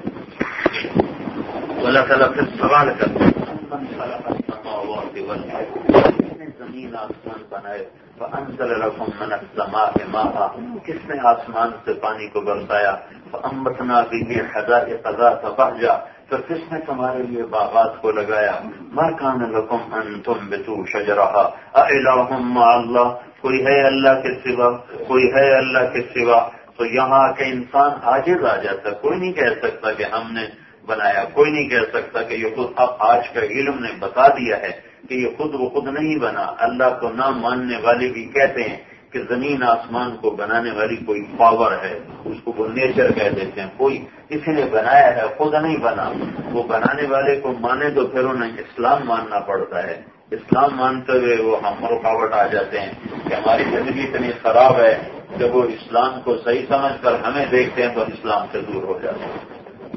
اللہ تعالیٰ پھر سوال کرتے ہیں زمین آسمان بنائے، فانزل لكم من السماء ماء، کس نے آسمان سے پانی کو برسایا، فانبتنا به حدائق ذات بهجة، تو کس نے تمہارے لیے باغات کو لگایا، ما كان لكم ان تنبتوا شجرها أإله مع الله، کوئی ہے اللہ کے سوا، تو یہاں کے انسان عاجز آ جاتا، کوئی نہیں کہہ سکتا کہ ہم نے بنایا. کوئی نہیں کہہ سکتا کہ یہ خود. اب آج کا علم نے بتا دیا ہے کہ یہ خود وہ خود نہیں بنا. اللہ کو نہ ماننے والے بھی کہتے ہیں کہ زمین آسمان کو بنانے والی کوئی پاور ہے, اس کو وہ نیچر کہہ دیتے ہیں. کوئی کسی نے بنایا ہے, خود نہیں بنا. وہ بنانے والے کو مانے تو پھر انہیں اسلام ماننا پڑتا ہے. اسلام مانتے ہوئے وہ ہم رکاوٹ آ جاتے ہیں کہ ہماری زندگی اتنی خراب ہے. جب وہ اسلام کو صحیح سمجھ کر ہمیں دیکھتے ہیں تو اسلام سے دور ہو جاتے ہیں.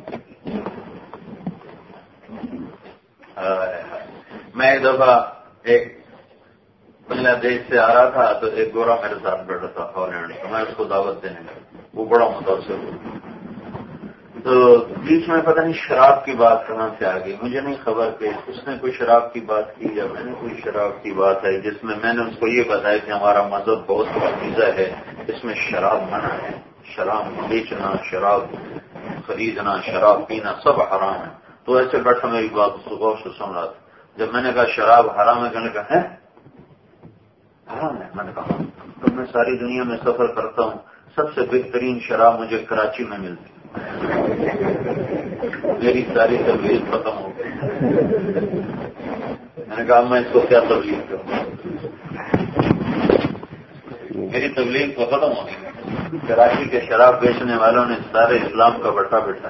میں ایک دفعہ ایک بنگلہ دیش سے آ رہا تھا تو ایک گورا میرے ساتھ بیٹھا تھا ہالینڈ کا. میں اس کو دعوت دینے لگا. وہ بڑا متاثر ہوا. تو بیچ میں پتہ نہیں شراب کی بات کہاں سے آ گئی, مجھے نہیں خبر کہ اس نے کوئی شراب کی بات کی یا میں نے کوئی شراب کی بات ہے, جس میں نے اس کو یہ بتایا کہ ہمارا مذہب بہت پاکیزہ ہے, اس میں شراب منع ہے. شراب بیچنا, شراب خریدنا, شراب پینا سب حرام ہے. تو ایسے بیٹھا میری بات اس کو غور سے سن رہا تھا. جب میں نے کہا شراب حرام ہے, کہنے کہا ہے حرام ہے. میں نے کہا تو میں ساری دنیا میں سفر کرتا ہوں, سب سے بہترین شراب مجھے کراچی میں ملتی. میری ساری تبلیغ ختم ہو گئی. میں نے کہا میں اس کو کیا تبلیغ کروں, میری تبلیغ تو ختم ہو گئی. کراچی کے شراب بیچنے والوں نے سارے اسلام کا بٹا بٹھا.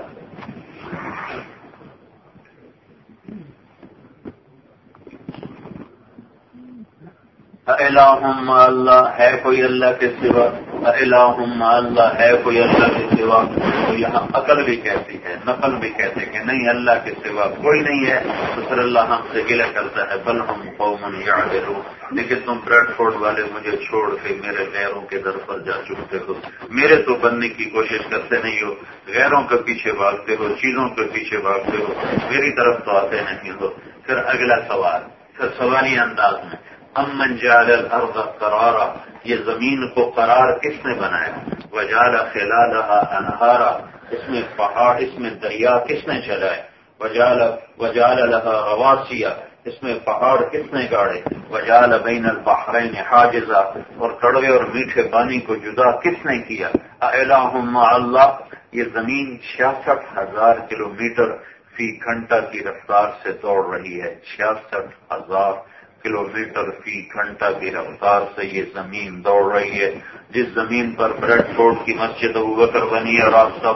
الہم اللہ ہے کوئی اللہ کے سوا, الہم اللہ ہے کوئی اللہ کے سوا. تو یہاں عقل بھی کہتی ہے, نقل بھی کہتے کہ نہیں اللہ کے سوا کوئی نہیں ہے. تو پھر اللہ ہم سے گلہ کرتا ہے بل ہم قوم یعدلون, لیکن تم بریڈ فورڈ والے مجھے چھوڑ کے میرے غیروں کے در پر جا چکتے ہو. میرے تو بننے کی کوشش کرتے نہیں ہو, غیروں کے پیچھے بھاگتے ہو, چیزوں کے پیچھے بھاگتے ہو, میری طرف تو آتے نہیں ہو. پھر اگلا سوال, پھر سوالی انداز میں امن جعل الارض قرارا, یہ زمین کو قرار کس نے بنایا؟ وجعل خلالها انہارا, اس میں پہاڑ, اس میں دریا کس نے چلائے؟ وجعل لها رواسیا, اس میں پہاڑ کس نے گاڑے؟ وجعل بین البحرین حاجزا, اور کڑوے اور میٹھے پانی کو جدا کس نے کیا؟ الہ مع اللہ, یہ زمین 66,000 کلومیٹر فی گھنٹہ کی رفتار سے دوڑ رہی ہے. 66,000 کلومیٹر فی گھنٹہ کی رفتار سے یہ زمین دوڑ رہی ہے. جس زمین پر بریڈ فورڈ کی مسجد ابوبکر بنی ہے, راستہ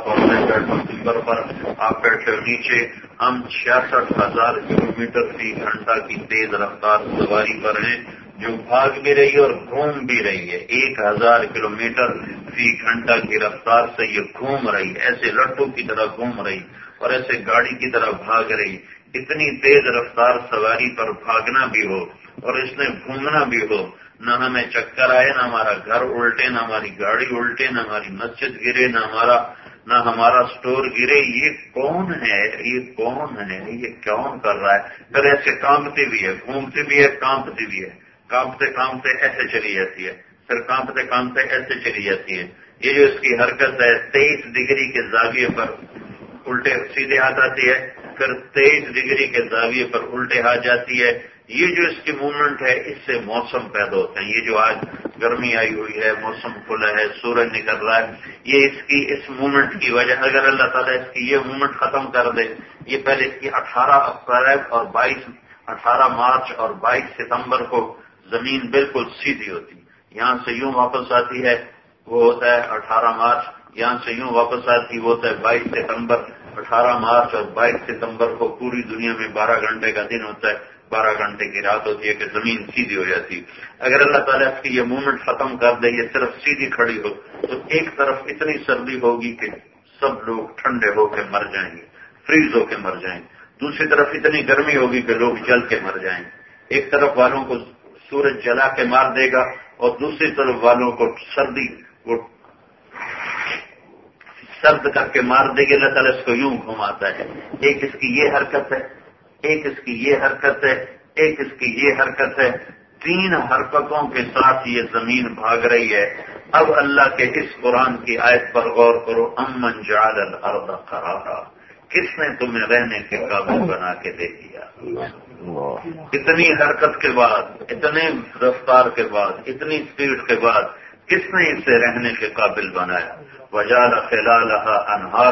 پر آپ بیٹھے نیچے, ہم 66,000 کلومیٹر فی گھنٹہ کی تیز رفتار سواری پر ہیں, جو بھاگ بھی رہی ہے اور گھوم بھی رہی ہے. 1,000 کلومیٹر فی گھنٹہ کی رفتار سے یہ گھوم رہی, ایسے لٹو کی طرح گھوم رہی اور ایسے گاڑی کی طرح بھاگ رہی. اتنی تیز رفتار سواری پر بھاگنا بھی ہو اور اس نے گھومنا بھی ہو, نہ ہمیں چکر آئے, نہ ہمارا گھر الٹے, نہ ہماری گاڑی الٹے, نہ ہماری مسجد گرے, نہ ہمارا سٹور گرے. یہ کون ہے, یہ کون ہے, یہ کون کر رہا ہے؟ پھر ایسے کانپتی بھی ہے, گھومتی بھی ہے, کانپتی بھی ہے. کانپتے کانپتے ایسے چلی جاتی ہے, پھر کانپتے کانپتے ایسے چلی جاتی ہے. یہ جو اس کی حرکت ہے 23 ڈگری کے زاویے پر الٹے سیدھے ہاتھ آتی ہے, پھر 23 ڈگری کے زاویے پر الٹے ہاتھ جاتی ہے. یہ جو اس کی موومنٹ ہے, اس سے موسم پیدا ہوتے ہیں. یہ جو آج گرمی آئی ہوئی ہے, موسم کھلا ہے, سورج نکل رہا ہے, یہ اس موومنٹ کی وجہ. اگر اللہ تعالیٰ اس کی یہ موومنٹ ختم کر دے, یہ پہلے اس کی 18 اپریل اور 18 مارچ اور 22 ستمبر کو زمین بالکل سیدھی ہوتی. یہاں سے یوں واپس آتی ہے, وہ ہوتا ہے 18 مارچ. یہاں سے یوں واپس آتی, وہ ہوتا ہے 22 ستمبر. 18 مارچ اور 22 ستمبر کو پوری دنیا میں 12 گھنٹے کا دن ہوتا ہے, 12 گھنٹے کی رات ہوتی ہے کہ زمین سیدھی ہو جاتی. اگر اللہ تعالیٰ اس کی یہ موومنٹ ختم کر دے, یہ صرف سیدھی کھڑی ہو, تو ایک طرف اتنی سردی ہوگی کہ سب لوگ ٹھنڈے ہو کے مر جائیں گے, فریز ہو کے مر جائیں گے. دوسری طرف اتنی گرمی ہوگی کہ لوگ جل کے مر جائیں گے. ایک طرف والوں کو سورج جلا کے مار دے گا اور دوسری طرف والوں کو سردی وہ سرد کر کے مار دے گی. اللہ تعالیٰ اس کو یوں گھماتا ہے. ایک اس کی یہ حرکت ہے, ایک اس کی یہ حرکت ہے, ایک اس کی یہ حرکت ہے. 3 حرکتوں کے ساتھ یہ زمین بھاگ رہی ہے. اب اللہ کے اس قرآن کی آیت پر غور کرو, امن جعل الارض قرارا, کس نے تمہیں رہنے کے قابل بنا کے دے دیا؟ اتنی حرکت کے بعد, اتنے رفتار کے بعد, اتنی اسپیڈ کے بعد کس نے اسے رہنے کے قابل بنایا؟ وجعل خلالها انہارا,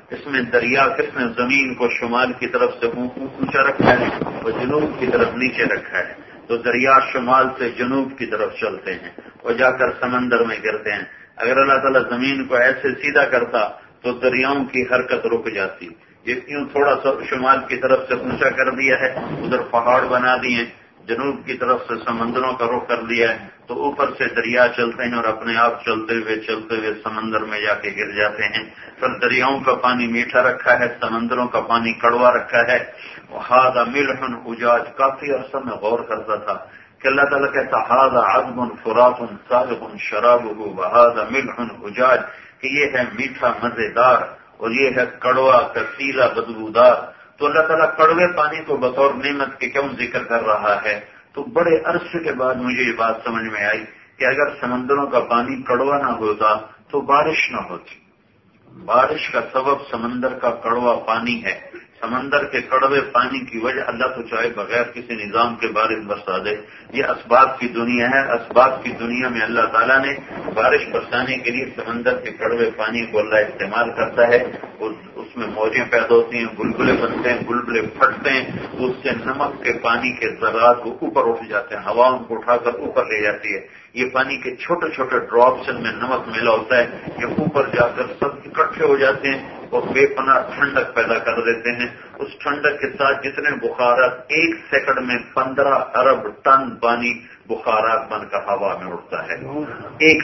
اس میں دریا کس نے زمین کو شمال کی طرف سے اونچا رکھا ہے اور جنوب کی طرف نیچے رکھا ہے، تو دریا شمال سے جنوب کی طرف چلتے ہیں اور جا کر سمندر میں گرتے ہیں۔ اگر اللہ تعالیٰ زمین کو ایسے سیدھا کرتا تو دریاؤں کی حرکت رک جاتی۔ یہ کیوں تھوڑا سا شمال کی طرف سے اونچا کر دیا ہے، ادھر پہاڑ بنا دیے، جنوب کی طرف سے سمندروں کا رخ کر دیا ہے، تو اوپر سے دریا چلتے ہیں اور اپنے آپ چلتے ہوئے سمندر میں جا کے گر جاتے ہیں۔ پھر دریاؤں کا پانی میٹھا رکھا ہے، سمندروں کا پانی کڑوا رکھا ہے۔ ہاذا ملح اجاج، کافی عرصہ میں غور کرتا تھا کہ اللہ تعالیٰ کہتا ہاذا عذب فرات صاغ شرابہ وہذا ملح اجاج، کہ یہ ہے میٹھا مزیدار اور یہ ہے کڑوا کثیرہ بدبودار۔ تو اللہ تعالیٰ کڑوے پانی کو بطور نعمت کے کیوں ذکر کر رہا ہے؟ تو بڑے عرصے کے بعد مجھے یہ بات سمجھ میں آئی کہ اگر سمندروں کا پانی کڑوا نہ ہوتا تو بارش نہ ہوتی۔ بارش کا سبب سمندر کا کڑوا پانی ہے۔ سمندر کے کڑوے پانی کی وجہ اللہ تو چاہے بغیر کسی نظام کے بارش برسا دے، یہ اسباب کی دنیا ہے۔ اسباب کی دنیا میں اللہ تعالیٰ نے بارش برسانے کے لیے سمندر کے کڑوے پانی کو اللہ استعمال کرتا ہے، اور اس میں موجیں پیدا ہوتی ہیں، بلبلے بنتے ہیں، بلبلے پھٹتے ہیں، اس سے نمک کے پانی کے ذرات کو اوپر اٹھ جاتے ہیں، ہوا ان کو اٹھا کر اوپر لے جاتی ہے۔ یہ پانی کے چھوٹے چھوٹے ڈراپس میں نمک ملا ہوتا ہے، یہ اوپر جا کر سب اکٹھے ہو جاتے ہیں اور بے پناہ ٹھنڈک پیدا کر دیتے ہیں۔ اس ٹھنڈک کے ساتھ جتنے بخارات، ایک سیکنڈ میں 15 ارب ٹن پانی بخارات بن کر ہوا میں اڑتا ہے۔ ایک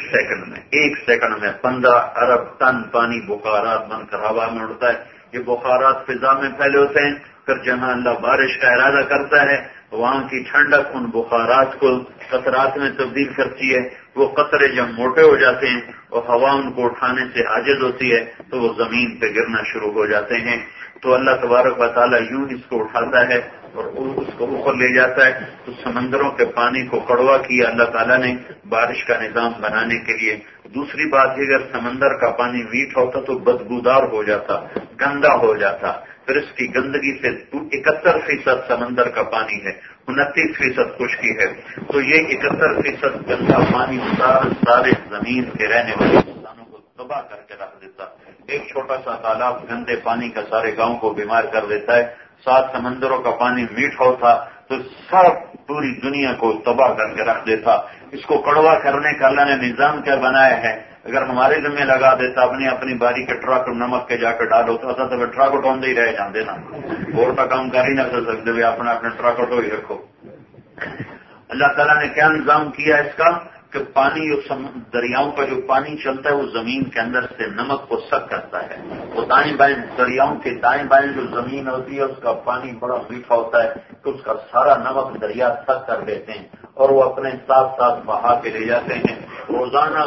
سیکنڈ میں 15 ارب ٹن پانی بخارات بن کر ہوا میں اڑتا ہے۔ یہ بخارات فضا میں پھیلے ہوتے ہیں، پھر جہاں اللہ بارش کا ارادہ کرتا ہے وہاں کی ٹھنڈک ان بخارات کو قطرات میں تبدیل کرتی ہے۔ وہ قطرے جب موٹے ہو جاتے ہیں اور ہوا ان کو اٹھانے سے عاجز ہوتی ہے تو وہ زمین پہ گرنا شروع ہو جاتے ہیں۔ تو اللہ تبارک و تعالیٰ یوں اس کو اٹھاتا ہے اور اس کو اوپر لے جاتا ہے۔ تو سمندروں کے پانی کو کڑوا کیا اللہ تعالیٰ نے بارش کا نظام بنانے کے لیے۔ دوسری بات یہ، اگر سمندر کا پانی میٹھا ہوتا تو بدبودار ہو جاتا، گندا ہو جاتا۔ پھر اس کی گندگی سے 71% سمندر کا پانی ہے، 29% خشکی ہے۔ تو یہ 71% گندا پانی سارے زمین کے رہنے والے انسانوں کو تباہ کر کے رکھ دیتا۔ ایک چھوٹا سا تالاب گندے پانی کا سارے گاؤں کو بیمار کر دیتا ہے۔ 7 سمندروں کا پانی میٹھا ہوتا تو سب پوری دنیا کو تباہ کر کے رکھ دیتا۔ اس کو کڑوا کرنے کا اللہ نے نظام کیا بنایا ہے؟ اگر ہمارے ذمہ لگا دیتا اپنی باری کے ٹرک نمک کے جا کے ڈالو تو ایسا تو ٹرک اٹھاؤں ہی رہ جاندے نا، اور کا کام کر ہی نہ کر سکتے، اپنے ٹرک اٹھو ہی رکھو۔ اللہ تعالیٰ نے کیا نظام کیا اس کا کہ پانی دریاؤں کا جو پانی چلتا ہے وہ زمین کے اندر سے نمک کو سک کرتا ہے۔ وہ دائیں بائیں دریاؤں کے دائیں بائیں جو زمین ہوتی ہے اس کا پانی بڑا میٹھا ہوتا ہے کہ اس کا سارا نمک دریا سک کر دیتے ہیں اور وہ اپنے ساتھ ساتھ بہا کے لے جاتے ہیں۔ روزانہ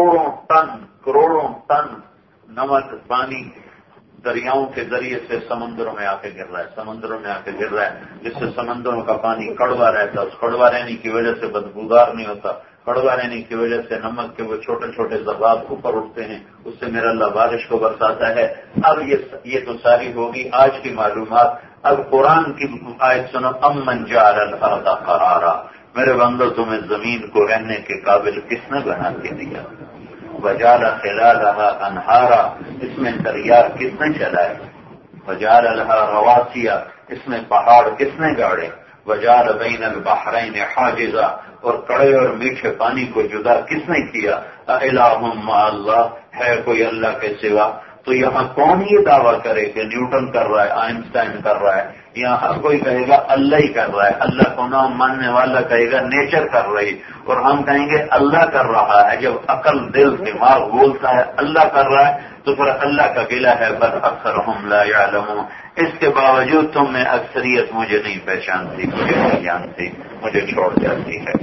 کروڑوں ٹن نمک پانی دریاؤں کے ذریعے سے سمندروں میں آ کے گر رہا ہے، جس سے سمندروں کا پانی کڑوا رہتا ہے۔ اس کڑوا رہنے کی وجہ سے بدبودار نہیں ہوتا، کڑوا رہنے کی وجہ سے نمک کے وہ چھوٹے چھوٹے ذرات اوپر اٹھتے ہیں، اس سے میرا اللہ بارش کو برساتا ہے۔ اب یہ تو ساری ہوگی آج کی معلومات۔ اب قرآن کی آیت سنو، امن جعل الارض قرارا، میرے بندو تمہیں زمین کو رہنے کے قابل کس نے بنا کے دیا؟ وجعل خلالها انہارا، اس میں دریا کس نے چلائے؟ وجعل لها رواسیا، اس میں پہاڑ کس نے گاڑے؟ وجعل بین البحرین حاجزا، اور کڑے اور میٹھے پانی کو جدا کس نے کیا؟ الہ مع اللہ، ہے کوئی اللہ کے سوا؟ تو یہاں کون یہ دعویٰ کرے کہ نیوٹن کر رہا ہے، آئنسٹائن کر رہا ہے؟ یہاں ہر کوئی کہے گا اللہ ہی کر رہا ہے۔ اللہ کو نہ ماننے والا کہے گا نیچر کر رہی، اور ہم کہیں گے اللہ کر رہا ہے۔ جب عقل دل دماغ بولتا ہے اللہ کر رہا ہے تو پھر اللہ کا گلہ ہے بل اکثرهم لا یعلمون۔ اس کے باوجود تم میں اکثریت مجھے نہیں پہچانتی، مجھے نہیں جانتی، مجھے چھوڑ جاتی ہے۔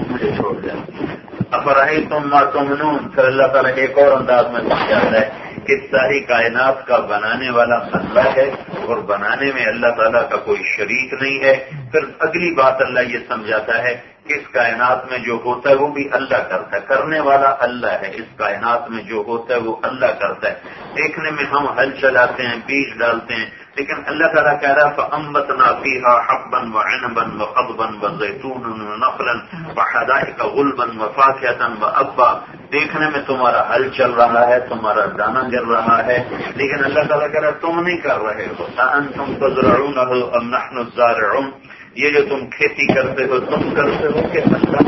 افرأیتم ما تمنون، پھر اللہ تعالیٰ ایک اور انداز میں سمجھاتا ہے کہ ساری کائنات کا بنانے والا اللہ ہے اور بنانے میں اللہ تعالیٰ کا کوئی شریک نہیں ہے۔ پھر اگلی بات اللہ یہ سمجھاتا ہے کہ اس کائنات میں جو ہوتا ہے وہ بھی اللہ کرتا ہے، کرنے والا اللہ ہے۔ اس کائنات میں جو ہوتا ہے وہ اللہ کرتا ہے۔ دیکھنے میں ہم ہل چلاتے ہیں، بیج ڈالتے ہیں، لیکن اللہ تعالیٰ کہہ رہا فَأَنبَتْنَا فِيهَا حَبًّا وَعِنَبًا وَقَضْبًا وَزَيْتُونًا وَنَخْلًا وَحَدَائِقَ غُلْبًا وَفَاكِهَةً وَأَبًّا. دیکھنے میں تمہارا ہل چل رہا ہے، تمہارا دانہ گر رہا ہے، لیکن اللہ تعالیٰ کہہ رہا ہے تم نہیں کر رہے ہو. أَأَنْتُمْ تَزْرَعُونَهُ أَمْ نَحْنُ الزَّارِعُونَ. یہ جو تم کھیتی کرتے ہو تم کرتے ہو کہ اللہ.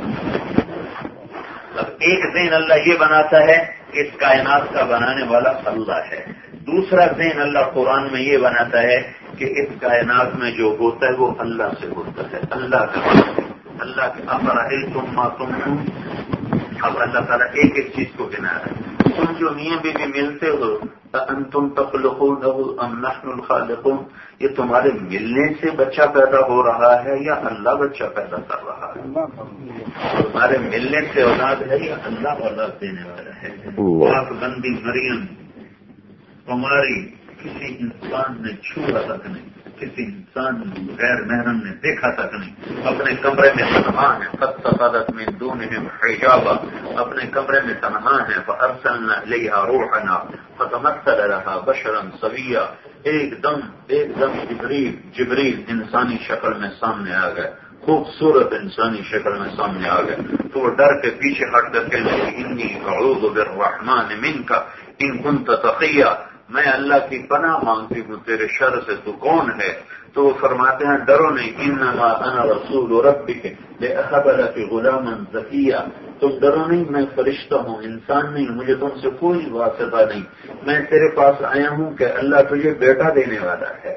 اب ایک دن اللہ یہ بناتا ہے کہ اس کائنات کا بنانے والا اللہ ہے. دوسرا دین اللہ قرآن میں یہ بناتا ہے کہ اس کائنات میں جو ہوتا ہے وہ اللہ سے ہوتا ہے، اللہ کا اللہ کے افرأیتم ما تمنون. اب اللہ تعالیٰ ایک ایک چیز کو گنا رہا ہے. تم جو میاں بیوی ملتے ہو انتم تخلقونه ام نحن الخالقون. یہ تمہارے ملنے سے بچہ پیدا ہو رہا ہے یا اللہ بچہ پیدا کر رہا ہے؟ تمہارے ملنے سے اولاد ہے یا اللہ اولاد دینے والا ہے؟ پاک بندی مریم تمہاری کسی انسان نے چھوا تک نہیں، کسی انسان غیر محرم نے دیکھا تک نہیں. اپنے کمرے میں تنہا ہے، فاتخذت من دونهم حجابا. اپنے کمرے میں تنہا ہے. فارسلنا الیہا روحنا فتمثل لها بشرا سویا. ایک دم جبریل انسانی شکل میں سامنے آ گئے، خوبصورت انسانی شکل میں سامنے آ گئے. تو وہ ڈر کے پیچھے ہٹ کر کہنے لگی انی اعوذ بالرحمن منک ان كنت تقیا. میں اللہ کی پناہ مانگتی ہوں تیرے شر سے، تو کون ہے؟ تو وہ فرماتے ہیں ڈرو نہیں، انما انا رسول ربک لاہب لک غلاما زکیا. تم ڈرو نہیں، میں فرشتہ ہوں، انسان نہیں، مجھے تم سے کوئی واسطہ نہیں. میں تیرے پاس آیا ہوں کہ اللہ تجھے بیٹا دینے والا ہے.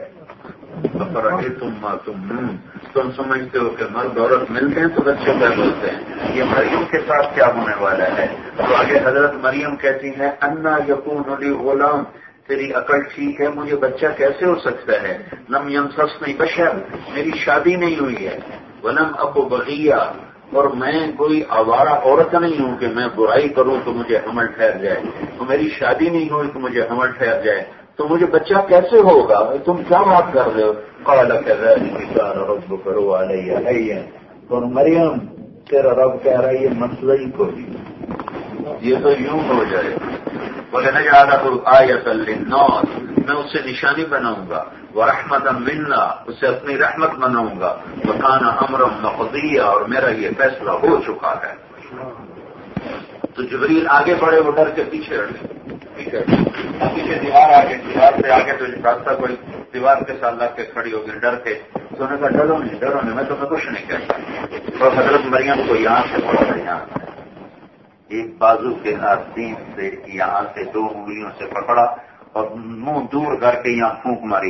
تم سمجھتے ہو کہ مرد عورت ملتے ہیں تو بچے پیدا ہوتے ہیں. یہ مریم کے ساتھ کیا ہونے والا ہے؟ تو آگے حضرت مریم کہتی ہیں انا یکون لی غلام. تیری عقل ٹھیک ہے، مجھے بچہ کیسے ہو سکتا ہے؟ لم یمسسنی بشر. میری شادی نہیں ہوئی ہے. ولم اکو بغیہ. اور میں کوئی آوارہ عورت نہیں ہوں کہ میں برائی کروں تو مجھے حمل ٹھہر جائے. تو میری شادی نہیں ہوئی تو مجھے حمل ٹھہر جائے. تو مجھے بچہ کیسے ہوگا؟ تم کیا بات کر رہے ہو؟ قال كذلك قال ربك علی حیا. اور مریم تیرا رب کہہ رہا ہے یہ مسئلہ ہی کوئی، یہ تو یوں ہو جائے. وَلَنَجْعَلَهُ آیَةً لِلنَّاسِ. میں اسے نشانی بناؤں گا. وَرَحْمَةً مِنَّا. اسے اپنی رحمت بناؤں گا. وَكَانَ أَمْرًا مَقْضِيًّا. اور میرا یہ فیصلہ ہو چکا ہے. تو جبریل آگے بڑھے، وہ ڈر کے پیچھے ہٹے. پیچھے دیوار آگے، دیوار سے آگے تو راستہ کوئی دیوار کے ساتھ لگ کے کھڑی ہو گئی. ڈر کے تو انہوں نے کہا ڈرو نہیں، میں تمہیں کچھ نہیں کہتا. اور حضرت مریم کو یہاں سے پکڑا، یہاں ایک بازو کے آستین سے یہاں سے 2 انگلیوں سے پکڑا اور منہ دور کر کے یہاں پھونک ماری.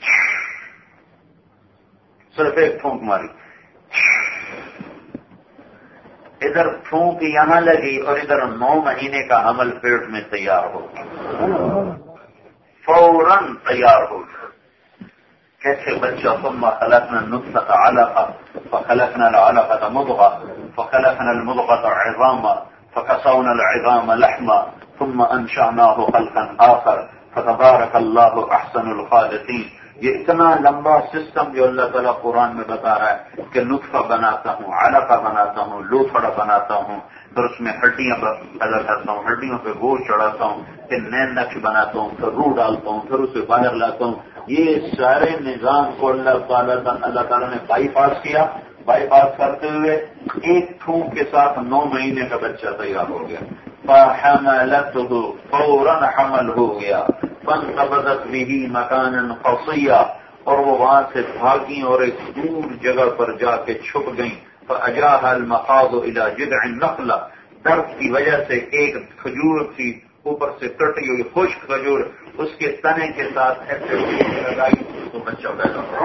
صرف ایک پھونک ماری. ادھر پھونک یہاں لگی اور ادھر 9 مہینے کا حمل پیٹ میں تیار ہو گیا، فوراً تیار ہو گیا. کیسے بچہ؟ ثم خلقنا النطفة علقة فخلقنا العلقة مضغة فخلقنا المضغة عظاما فكسونا العظام لحما ثم انشأناه خلقا آخر فتبارك الله احسن الخالقين. یہ اتنا لمبا سسٹم جو اللہ تعالیٰ قرآن میں بتا رہا ہے کہ نطفہ بناتا ہوں، علقہ بناتا ہوں، لوتھڑا بناتا ہوں، پھر اس میں ہڈیاں پیدا کرتا ہوں، ہڈیوں پہ گوشت چڑھاتا ہوں، پھر نئے نقش بناتا ہوں، پھر روح ڈالتا ہوں، پھر اسے باہر لاتا ہوں. یہ سارے نظام کو اللہ تعالیٰ نے بائی پاس کیا. بائی پاس کرتے ہوئے ایک پھونک کے ساتھ 9 مہینے کا بچہ تیار ہو گیا. فحملته فوراً حمل ہو گیا. فانتبذت به مكانا قصيا. اور وہ وہاں سے بھاگی اور ایک دور جگہ پر جا کے چھپ گئیں. فاجاها المخاض الى جذع النخلة. درد کی وجہ سے ایک کھجور تھی اوپر سے کٹی ہوئی خشک کھجور، اس کے تنے کے ساتھ ایسے لگائی تو بچہ پیدا ہوا.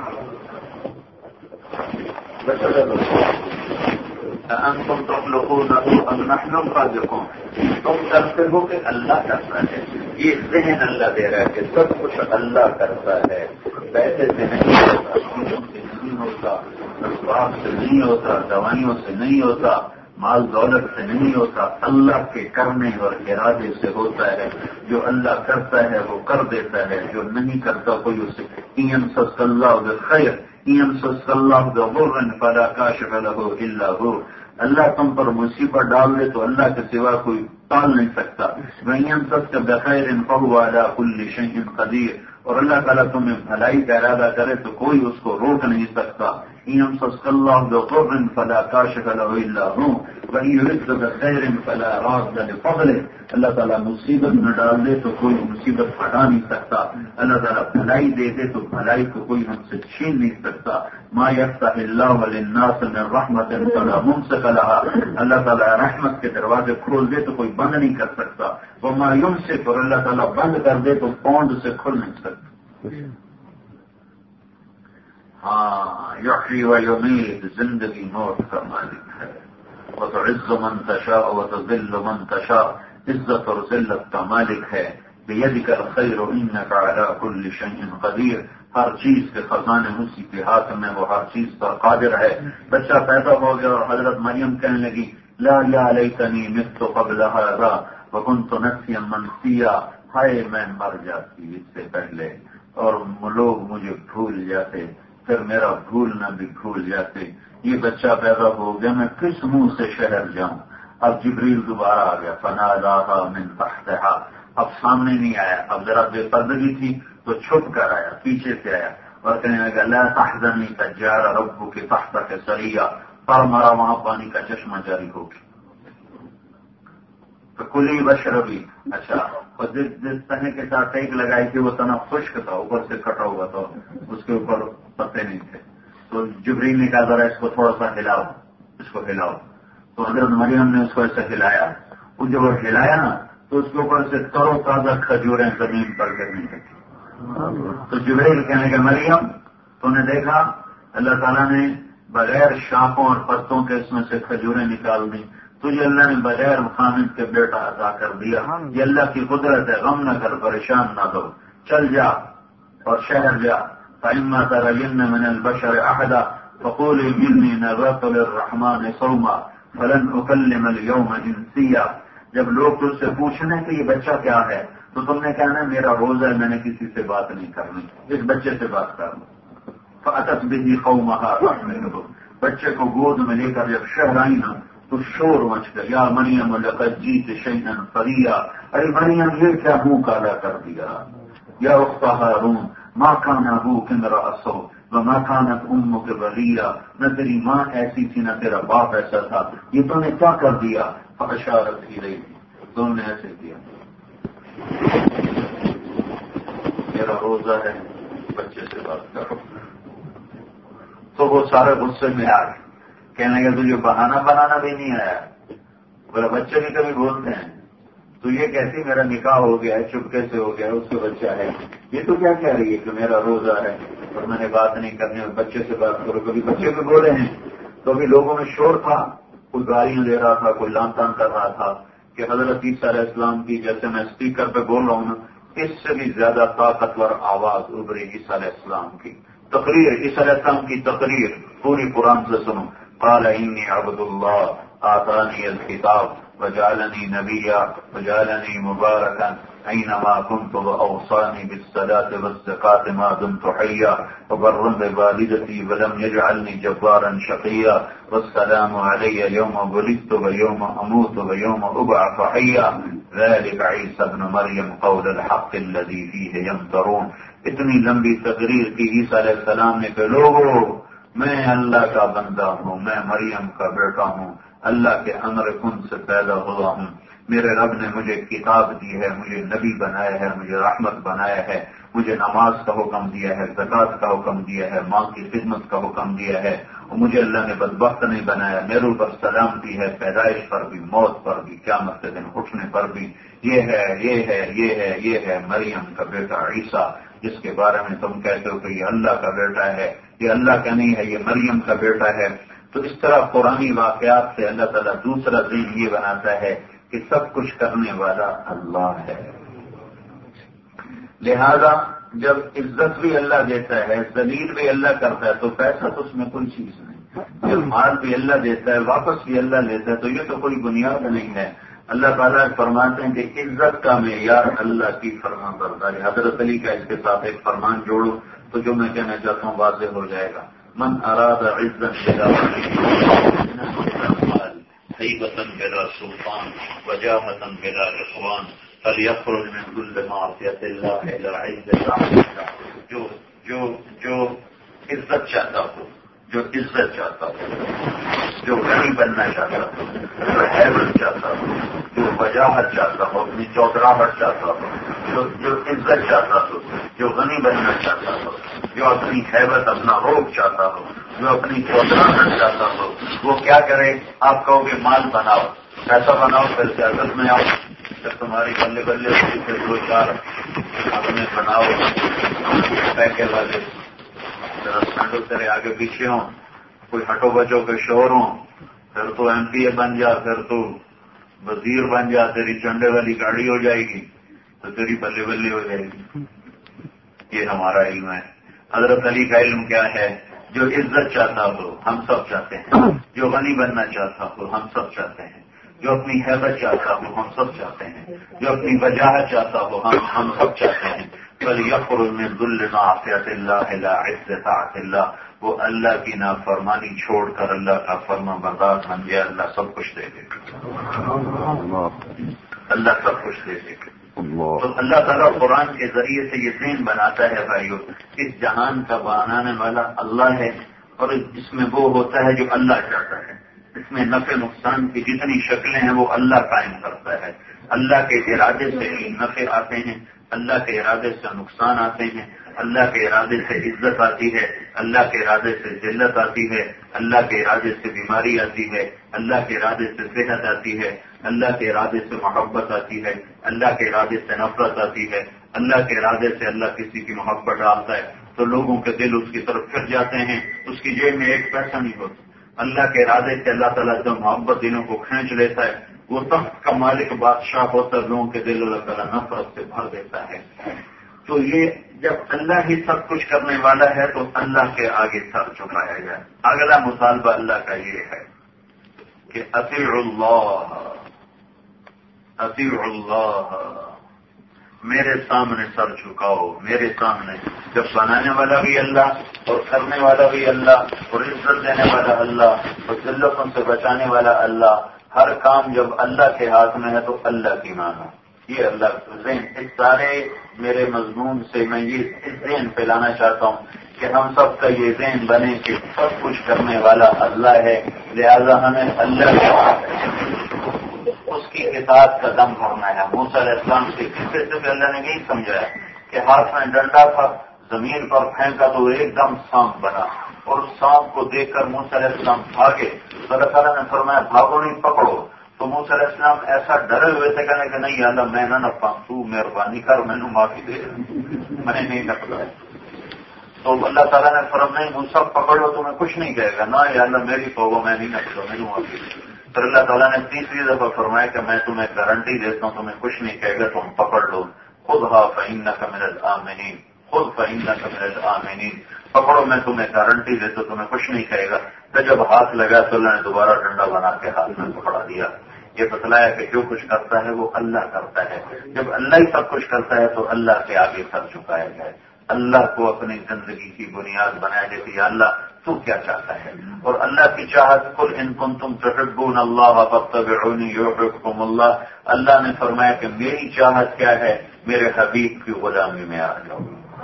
انتم تخلقونه ام نحن الخالقون. تم کرتے ہو کہ اللہ کرتا ہے. یہ ذہن اللہ دے رہا ہے کہ سب کچھ اللہ کرتا ہے. پیسے سے نہیں ہوتا، اسباب سے نہیں ہوتا، دوائیوں سے نہیں ہوتا، مال دولت سے نہیں ہوتا. اللہ کے کرنے اور ارادے سے ہوتا ہے. جو اللہ کرتا ہے وہ کر دیتا ہے، جو نہیں کرتا کوئی اسے. يمسسك الله بالخير يمسسك الله بضر فلا كاشف له الا هو. اللہ تم پر مصیبت ڈال دے تو اللہ کے سوا کوئی ٹال نہیں سکتا. يمسسك بخير فهو على كل شيء قدير. اور اللہ تعالیٰ تمہیں بھلائی کا ارادہ کرے تو کوئی اس کو روک نہیں سکتا. يمسسك الله بضر فلا كاشف له الا هو وان يرد بخير فلا راد لفضله. اللہ تعالیٰ مصیبت میں ڈال دے تو کوئی مصیبت ہٹا نہیں سکتا. اللہ تعالیٰ بھلائی دے دے تو بھلائی کو کوئی ہم سے چھین نہیں سکتا. ما يفتح الله للناس من رحمة فلا ممسك لها. اللہ تعالیٰ رحمت کے دروازے کھول دے تو کوئی بند نہیں کر سکتا. وما يمسك، اور اللہ تعالیٰ بند کر دے تو پونڈ سے کھل نہیں سکتا. ہاں، یحیی و یمیت، زندگی موت کا مالک ہے. وتعز من تشاء وتذل من تشاء، عزت اور ذلت کا مالک ہے. بیدک الخیر انک علی کل شیء قدیر، ہر چیز کے خزانے اسی کے ہاتھ میں، وہ ہر چیز پر قادر ہے. بچہ پیدا ہو گیا اور حضرت مریم کہنے لگی لا یا لیتنی مت قبل هذا وکنت نسیا منسیا، ہائے میں مر جاتی اس سے پہلے اور لوگ مجھے بھول جاتے، پھر میرا بھولنا بھی بھول جاتے. یہ بچہ پیدا ہو گیا، میں کس منہ سے شہر جاؤں؟ اب جبریل دوبارہ آ گیا. فناداها من تحتها، اب سامنے نہیں آیا، اب ذرا بے پردگی تھی تو چھپ کر آیا، پیچھے سے آیا اور کہنے لگا لا تحزنی قد جعل ربک تحتک سریا، پر مرا وہاں پانی کا چشمہ جاری ہو گیا. تو کلی بشربی، اچھا، اور جس تنے کے ساتھ ٹیک لگائی تھی وہ تنا خشک تھا، اوپر سے کٹا ہوا تھا، اس کے اوپر پتے نہیں تھے. تو جبریل نے کہا ذرا اس کو تھوڑا سا ہلاؤ، اس کو ہلاؤ. تو حضرت مریم نے اس کو ایسے ہلایا. وہ جب وہ ہلایا نا تو اس کے اوپر سے ترو تازہ کھجوریں زمین پر گرنے لگی. تو جبریل کہنے کہ مریم تو نے دیکھا اللہ تعالیٰ نے بغیر شاخوں اور پتوں کے اس میں سے کھجوریں نکال دی. تجھے اللہ نے بغیر خامد کے بیٹا عطا کر دیا. یہ اللہ کی قدرت ہے، غم نہ کر، پریشان نہ دو، چل جا اور شہر جا. فإما ترين من البشر أحدا فقولي إني نذرت للرحمن صوما فلن أكلم اليوم إنسيا. جب لوگ تجھ سے پوچھنے کہ یہ بچہ کیا ہے تو تم نے کہنا میرا روزہ ہے، میں نے کسی سے بات نہیں کرنی، اس بچے سے بات کرنا. فأتت به قومها، بچے کو گود میں لے کر جب شہر آئی نا تو شور مچ گیا. یا مریم لقد جئت شیئا فریا، ارے مریم یہ کیا منہ کالا کر دیا. یا اخت ہارون ما کان ابوک امرأ سوء وما کانت امک بغیا، نہ تیری ماں ایسی تھی نہ تیرا باپ ایسا تھا، یہ تو نے کیا کر دیا. فاشارت الیہ، تم نے ایسے کیا. میرا روزہ ہے، بچے سے بات کرو. تو وہ سارے غصے میں آ گئے، کہنے لگے تجھے بہانہ بنانا بھی نہیں آیا. بولا بچے بھی کبھی بولتے ہیں تو یہ کہتی میرا نکاح ہو گیا ہے، چپکے سے ہو گیا ہے، اس کے بچہ ہے. یہ تو کیا کہہ رہی ہے کہ میرا روزہ ہے اور میں نے بات نہیں کرنی، اور بچے سے بات کرو. کبھی بچے بھی بولے ہیں تو ابھی لوگوں میں شور تھا، کوئی گالیاں دے رہا تھا، کوئی لان تان کر رہا تھا کہ حضرت عیسیٰ علیہ السلام کی، جیسے میں اسپیکر پہ بول رہا ہوں نا، اس سے بھی زیادہ طاقتور آواز ابری عیسیٰ علیہ السلام کی تقریر. عیسیٰ علیہ السلام کی تقریر پوری قرآن سے سنو. قال انی عبد اللہ آتانی الکتاب وجعلنی نبیا وجعلنی مبارکا اینما کنت واوصانی بالصلاة والزکاة ما دمت حیا وبرا بوالدتی ولم یجعلنی جبارا شقیا والسلام علی یوم ولدت ویوم اموت ویوم ابعث حیا ذلك عیسی ابن مریم قول الحق الذی فیہ یمترون. اتنی لمبی تقریر کی عیسیٰ علیہ السلام نے کہ لوگوں میں اللہ کا بندہ ہوں، میں مریم کا بیٹا ہوں، اللہ کے امر کن سے پیدا ہوا ہوں. میرے رب نے مجھے کتاب دی ہے، مجھے نبی بنایا ہے، مجھے رحمت بنایا ہے، مجھے نماز کا حکم دیا ہے، زکوٰۃ کا حکم دیا ہے، ماں کی خدمت کا حکم دیا ہے، اور مجھے اللہ نے بدبخت نہیں بنایا. میرے اوپر سلامتی ہے، پیدائش پر بھی، موت پر بھی، قیامت کے دن اٹھنے پر بھی. یہ ہے مریم کا بیٹا عیسیٰ، جس کے بارے میں تم کہتے ہو کہ یہ اللہ کا بیٹا ہے. یہ اللہ کا نہیں ہے، یہ مریم کا بیٹا ہے. تو اس طرح قرآنی واقعات سے اللہ تعالیٰ دوسرا دین یہ بناتا ہے کہ سب کچھ کرنے والا اللہ ہے. لہذا جب عزت بھی اللہ دیتا ہے، ذلیل بھی اللہ کرتا ہے، تو پیسہ تو اس میں کوئی چیز نہیں. جب مال بھی اللہ دیتا ہے، واپس بھی اللہ لیتا ہے، تو یہ تو کوئی بنیاد نہیں ہے. اللہ تعالیٰ فرماتے ہیں کہ عزت کا معیار اللہ کی فرمان برداری. حضرت علی کا اس کے ساتھ ایک فرمان جوڑو تو جو میں کہنا چاہتا ہوں واضح ہو جائے گا. من اراد عزت بلا حیبة بلا سلطان وجاہة بلا اخوان فَلْيَخْرُجْ مِنْ كُلِّ مَعْصِيَةٍ اللَّهِ إِلَى عِزَّةِ جو عزت چاہتا ہو، جو عزت چاہتا ہو، جو غنی بننا چاہتا ہو، جو حیبت چاہتا ہو، جو وجاہت چاہتا ہو، اپنی چوتراہٹ چاہتا ہو، جو عزت چاہتا ہو، جو غنی بننا چاہتا ہو، جو اپنی حیبت اپنا روب چاہتا ہو، جو اپنی چوتراہٹ چاہتا ہو، وہ کیا کرے؟ آپ کہو گے مال بناؤ، پیسہ بناؤ، پھر سیاست میں آؤ، جب تمہاری بلے بلے ہوتی پھر دو چار آدمی بناؤ پیکے والے، ٹھنڈو تیرے آگے پیچھے ہوں، کوئی ہٹو بچوں کے شور ہوں، پھر تو ایم پی اے بن جا، پھر تو وزیر بن جا، تیری چنڈے والی گاڑی ہو جائے گی تو تیری بلے بلے ہو جائے گی۔ یہ ہمارا علم ہے۔ حضرت علی کا علم کیا ہے؟ جو عزت چاہتا ہو ہم سب چاہتے ہیں، جو غنی بننا چاہتا ہو ہم سب چاہتے ہیں، جو اپنی حیبت چاہتا ہو ہم سب چاہتے ہیں، جو اپنی وجاہت چاہتا ہو ہم سب چاہتے ہیں۔ فَلْيَخْرُجْ مِنْ ذُلِّ مَعْصِيَةِ اللَّهِ إِلَى عِزَّةِ طَاعَةِ اللَّهِ، وہ اللہ کی نافرمانی چھوڑ کر اللہ کا فرما بردار بن گیا، اللہ سب کچھ دے دے گا، اللہ سب کچھ دے دے گا۔ تو اللہ تعالیٰ قرآن کے ذریعے سے یہ ذہن بناتا ہے بھائیو، اس جہان کا بنانے والا اللہ ہے، اور اس میں وہ ہوتا ہے جو اللہ چاہتا ہے، اس میں نفع نقصان کی جتنی شکلیں ہیں وہ اللہ قائم کرتا ہے۔ اللہ کے ارادے سے نفع آتے ہیں، اللہ کے ارادے سے نقصان آتے ہیں، اللہ کے ارادے سے عزت آتی ہے، اللہ کے ارادے سے ذلت آتی ہے، اللہ کے ارادے سے بیماری آتی ہے، اللہ کے ارادے سے صحت آتی ہے، اللہ کے ارادے سے محبت آتی ہے، اللہ کے ارادے سے نفرت آتی ہے، اللہ کے ارادے سے اللہ کسی کی محبت ڈالتا ہے تو لوگوں کے دل اس کی طرف پھر جاتے ہیں، اس کی جیب میں ایک پیسہ نہیں ہوتا۔ اللہ کے ارادے سے اللہ تعالیٰ جب محبت دلوں کو کھینچ لیتا ہے، وہ تخت کا مالک بادشاہ ہوتا ہے، لوگوں کے دل اللہ تعالیٰ نفرت سے بھر دیتا ہے۔ تو یہ جب اللہ ہی سب کچھ کرنے والا ہے تو اللہ کے آگے سر جھکایا جائے۔ اگلا مطالبہ اللہ کا یہ ہے کہ اطیع اللہ، میرے سامنے سر جھکاؤ، میرے سامنے۔ جب بنانے والا بھی اللہ اور کرنے والا بھی اللہ اور عزت دینے والا اللہ اور ذلتوں سے بچانے والا اللہ، ہر کام جب اللہ کے ہاتھ میں ہے تو اللہ کی مانو۔ یہ اللہ ذہن، اس سارے میرے مضمون سے میں یہ ذہن پھیلانا چاہتا ہوں کہ ہم سب کا یہ ذہن بنے کہ سب کچھ کرنے والا اللہ ہے، لہذا ہمیں اللہ کے ہاتھ ہے، اس کی اطاعت کا دم بھرنا ہے۔ موسیٰ علیہ السلام کے قصے سے بھی اللہ نے یہی سمجھایا کہ ہاتھ میں ڈنڈا تھا، زمین پر پھینکا تو ایک دم سانپ بنا، اور اس سانپ کو دیکھ کر موسیٰ علیہ السلام بھاگے، اللہ تعالیٰ نے فرمایا بھاگو نہیں، پکڑو۔ تو موسیٰ علیہ السلام ایسا ڈرے ہوئے تھے کہنے کہ نہیں اللہ میں نہ پاؤں، تو مہربانی کر، میں نے معافی دے، میں نہیں نکلا۔ تو اللہ تعالیٰ نے فرمایا نہیں موسیٰ پکڑو، تمہیں کچھ نہیں کہے گا، نہ یا اللہ میری توبہ میں نہیں نکلا، میں نے معافی دے۔ پھر اللہ تعالیٰ نے تیسری دفعہ فرمایا کہ میں تمہیں گارنٹی دیتا ہوں تمہیں کچھ نہیں کہے گا، تم پکڑ لو، خُذْهَا فَإِنَّكَ مِنَ الْآمِنِينَ، خُذْ فَإِنَّكَ مِنَ الْآمِنِينَ، پکڑو میں تمہیں گارنٹی دیتا ہوں تمہیں کچھ نہیں کہے گا۔ پھر جب ہاتھ لگا تو اللہ نے دوبارہ ڈنڈا بنا کے ہاتھ میں پکڑا دیا۔ یہ بتلایا کہ جو کچھ کرتا ہے وہ اللہ کرتا ہے، جب اللہ ہی سب کچھ کرتا ہے تو اللہ کے آگے سر جھکایا جائے، اللہ کو اپنی زندگی کی بنیاد بنایا جائے کہ یا اللہ تو کیا چاہتا ہے، اور اللہ کی چاہت قل ان کنتم تحبون اللہ فاتبعونی یحببکم اللہ، اللہ نے فرمایا کہ میری چاہت کیا ہے، میرے حبیب کی غلامی میں آ جاؤ،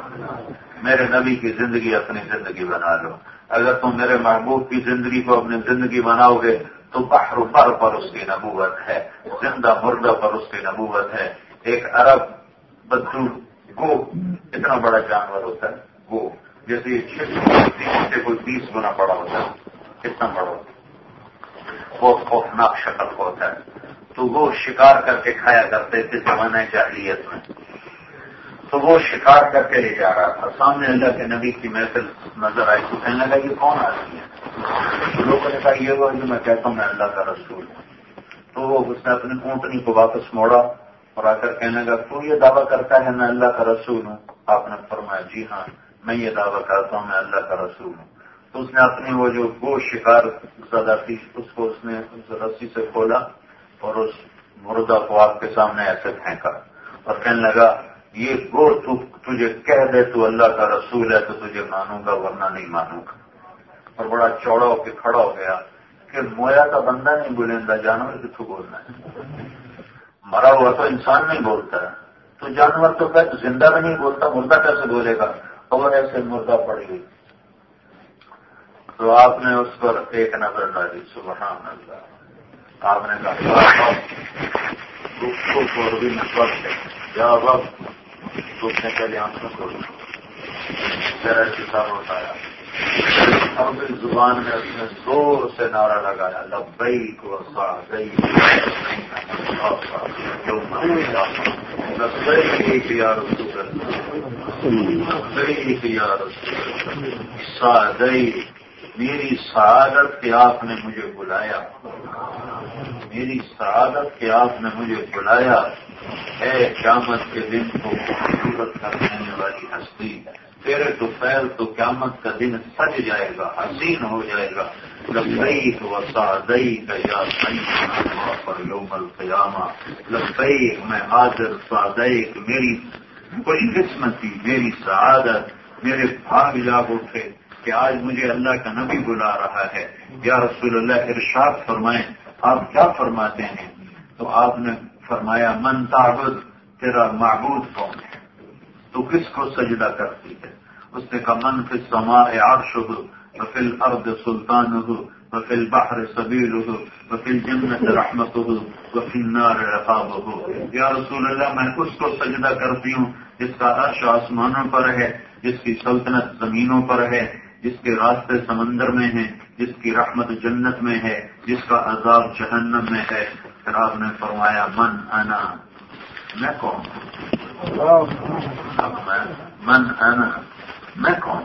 میرے نبی کی زندگی اپنی زندگی بنا لو۔ اگر تم میرے محبوب کی زندگی کو اپنی زندگی بناؤ گے تو بحر بر پر اس کی نبوت ہے، زندہ مردہ پر اس کی نبوت ہے۔ ایک عرب بدو گو اتنا بڑا جانور ہوتا ہے، گو جیسے سے کوئی 20 گنا بڑا ہوتا ہے، اتنا بڑا ہوتا ہے، بہت خوفناک شکل ہوتا ہے۔ تو وہ شکار کر کے کھایا کرتے تھے زمانے جاہلیت میں۔ تو وہ شکار کر کے لے جا رہا تھا، سامنے اللہ کے نبی کی محفل نظر آئی تو کہنے لگا یہ کون آدمی ہے؟ لوگوں نے کہا یہ وہ جو میں کہتا ہوں میں اللہ کا رسول ہوں۔ تو وہ اس نے اپنی اونٹنی کو واپس موڑا اور آ کر کہنے لگا تو یہ دعویٰ کرتا ہے میں اللہ کا رسول ہوں؟ آپ نے فرمایا جی ہاں میں یہ دعویٰ کرتا ہوں میں اللہ کا رسول ہوں۔ تو اس نے اپنی وہ جو گو شکار زدہ تھی اس کو اس نے رسی سے کھولا اور اس مردہ کو آپ کے سامنے ایسے پھینکا اور کہنے لگا یہ گو تجھے کہہ دے تو اللہ کا رسول ہے تو تجھے مانوں گا ورنہ نہیں مانوں گا۔ اور بڑا چوڑا ہو کے کھڑا ہو گیا کہ مویا کا بندہ نہیں بولندہ جانور کتوں بولنا ہے، مرا ہوا تو انسان نہیں بولتا ہے، تو جانور تو زندہ بھی نہیں بولتا، مردہ کیسے بولے گا؟ اور ایسے مردہ پڑ گئی تو آپ نے اس پر ایک نظر ڈالی، سبحان اللہ. آپ نے کہا اور بھی نسبت ہے یا وقت تو اس نے پہلے آنکھوں کھولی، میرا کتاب اٹھایا، عربی زبان میں اس نے زور سے نعرہ لگایا، لبیک و سعدیک لبیک یا رسول اللہ، لبیک یا رسول اللہ، سعدیک، میری سعادت کہ آپ نے مجھے بلایا، میری سعادت کہ آپ نے مجھے بلایا ہے. قیامت کے دن کو خوبصورت کرنے والی ہستی، تیرے تو فیل تو قیامت کا دن سج جائے گا، حسین ہو جائے گا. لبیک و سعدیک یا سیدنا پر یوم القیامہ، لبیک میں حاضر، سعدیک میری خوش قسمتی، میری سعادت، میرے بھاگ جاگ اٹھے کہ آج مجھے اللہ کا نبی بلا رہا ہے. یا رسول اللہ ارشاد فرمائیں، آپ کیا فرماتے ہیں؟ تو آپ نے فرمایا من تعبد، تیرا معبود کون ہے؟ تو کس کو سجدہ کرتی ہے؟ اس نے کہا من فی السماء عرشہ وفی الارض سلطانہ وفی البحر سبیلہ وفی الجنۃ رحمتہ وفی النار عقابہ. یا رسول اللہ میں اس کو سجدہ کرتی ہوں جس کا عرش آسمانوں پر ہے، جس کی سلطنت زمینوں پر ہے، جس کے راستے سمندر میں ہیں، جس کی رحمت جنت میں ہے، جس کا عذاب جہنم میں ہے. پھر آپ نے فرمایا من انا، میں کون؟ من انا، میں کون؟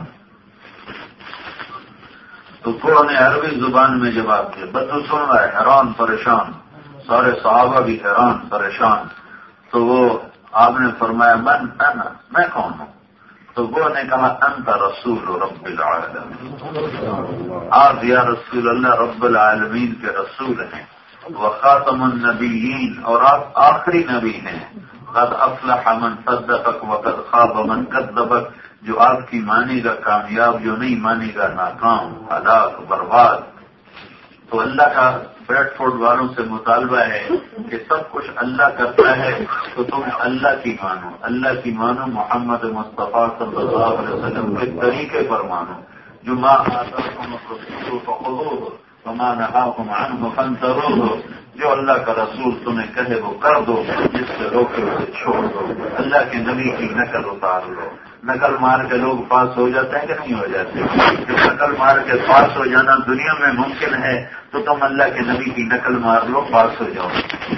تو قرآن نے عربی زبان میں جواب دیا. بدو سن رہا ہے، حیران پریشان، سارے صحابہ بھی حیران پریشان. تو وہ آپ نے فرمایا من انا، میں کون ہوں؟ تو وہ نے کہا انت رسول رب العالمین، آپ یا رسول اللہ رب العالمین کے رسول ہیں، وخاتم النبیین، اور آپ آخری نبی ہیں. قد افلح من صدقک وقد خاب من کذبک، جو آپ کی مانے گا کامیاب، جو نہیں مانے گا ناکام، ہلاک، برباد. تو اللہ کا بریڈ فوڈ والوں سے مطالبہ ہے کہ سب کچھ اللہ کرتا ہے تو تم اللہ کی مانو، اللہ کی مانو، محمد مصطفیٰ صلی اللہ علیہ وسلم کے طریقے پر مانو. جو ماں آتاکم الرسول فخذوہ وما نہاکم عنہ فانتروہ، جو اللہ کا رسول تمہیں کہے وہ کر دو، جس سے روکے اسے چھوڑ دو. اللہ کے نبی کی نقل اتار لو. نقل مار کے لوگ پاس ہو جاتے ہیں کہ نہیں ہو جاتے؟ جب نقل مار کے پاس ہو جانا دنیا میں ممکن ہے تو تم اللہ کے نبی کی نقل مار لو، پاس ہو جاؤ.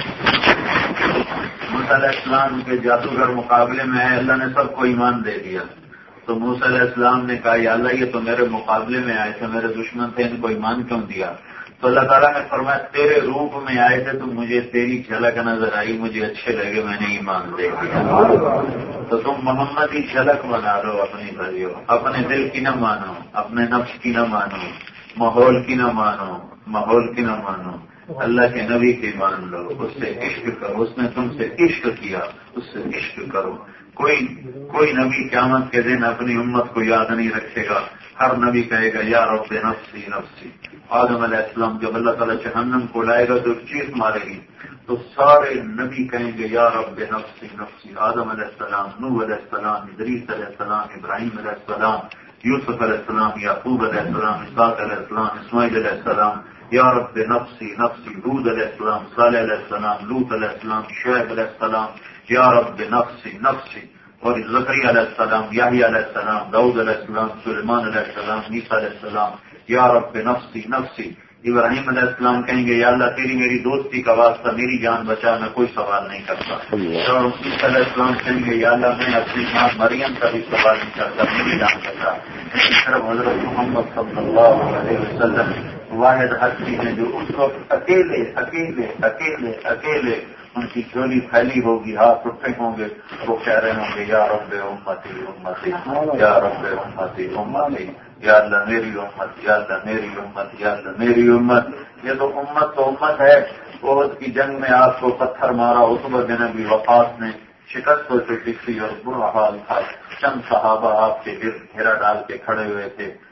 موسیٰ علیہ السلام کے جادوگر مقابلے میں ہے، اللہ نے سب کو ایمان دے دیا. تو موسیٰ علیہ السلام نے کہا یا اللہ یہ تو میرے مقابلے میں آئے تھے، میرے دشمن تھے، ان کو ایمان کیوں دیا؟ تو اللہ تعالیٰ نے فرمایا تیرے روپ میں آئے تھے تو مجھے تیری جھلک نظر آئی، مجھے اچھے لگے، میں نے ایمان دے دیا. تو تم محمد کی جھلک بنا لو اپنی بھائیوں، اپنے دل کی نہ مانو، اپنے نفس کی نہ مانو، ماحول کی نہ مانو، ماحول کی نہ مانو، اللہ کے نبی کی مان لو، اس سے عشق کرو. اس نے تم سے عشق کیا، اس سے عشق کرو. کوئی نبی قیامت کے دن اپنی امت کو یاد نہیں رکھے گا. ہر نبی کہے گا یا رب نفسی نفسی. آدم علیہ السلام جب اللہ تعالیٰ جہنم کو لائے گا تو چیخ مارے گی تو سارے نبی کہیں گے یا رب نفسی نفسی. آدم علیہ السلام، نوح علیہ السلام، ادریس علیہ السلام، ابراہیم علیہ السلام، یوسف علیہ السلام، یعقوب علیہ السلام، اسحاق علیہ السلام، اسماعیل علیہ السلام، یا رب نفسی نفسی. ہود علیہ السلام، صالح علیہ السلام، لوط علیہ السلام، شعیب علیہ السلام، یا رب نفسی نفسی. اور زکریا علیہ السلام، یحییٰ علیہ السلام، داؤد علیہ السلام، سلیمان علیہ السلام، عیسیٰ علیہ السلام، یا رب نفسی نفسی. ابراہیم علیہ السلام کہیں گے یا اللہ تیری میری دوستی کا واسطہ، میری جان بچا، میں کوئی سوال نہیں کرتا. اور عیسیٰ علیہ السلام کہیں گے یا اللہ میں اپنی ماں مریم کا بھی سوال نہیں کرتا، میری جان بچا. اسی طرح حضرت محمد صلی اللہ علیہ وسلم واحد ہستی ہیں جو اس وقت اکیلے اکیلے اکیلے اکیلے ان کی جھولی پھیلی ہوگی، ہاتھ اٹھے ہوں گے، وہ کہہ رہے ہوں گے یا رب امتی امتی، یا رب امتی امتی، یا اللہ میری امت، یا اللہ میری امت، یا اللہ میری امت. یہ تو امت ہے. عہد کی جنگ میں آپ کو پتھر مارا عتبہ بن ابی وقاص نے، شکست ہو چکی تھی اور برا حال تھا. چند صحابہ آپ کے گرد گھیرا ڈال کے کھڑے ہوئے تھے.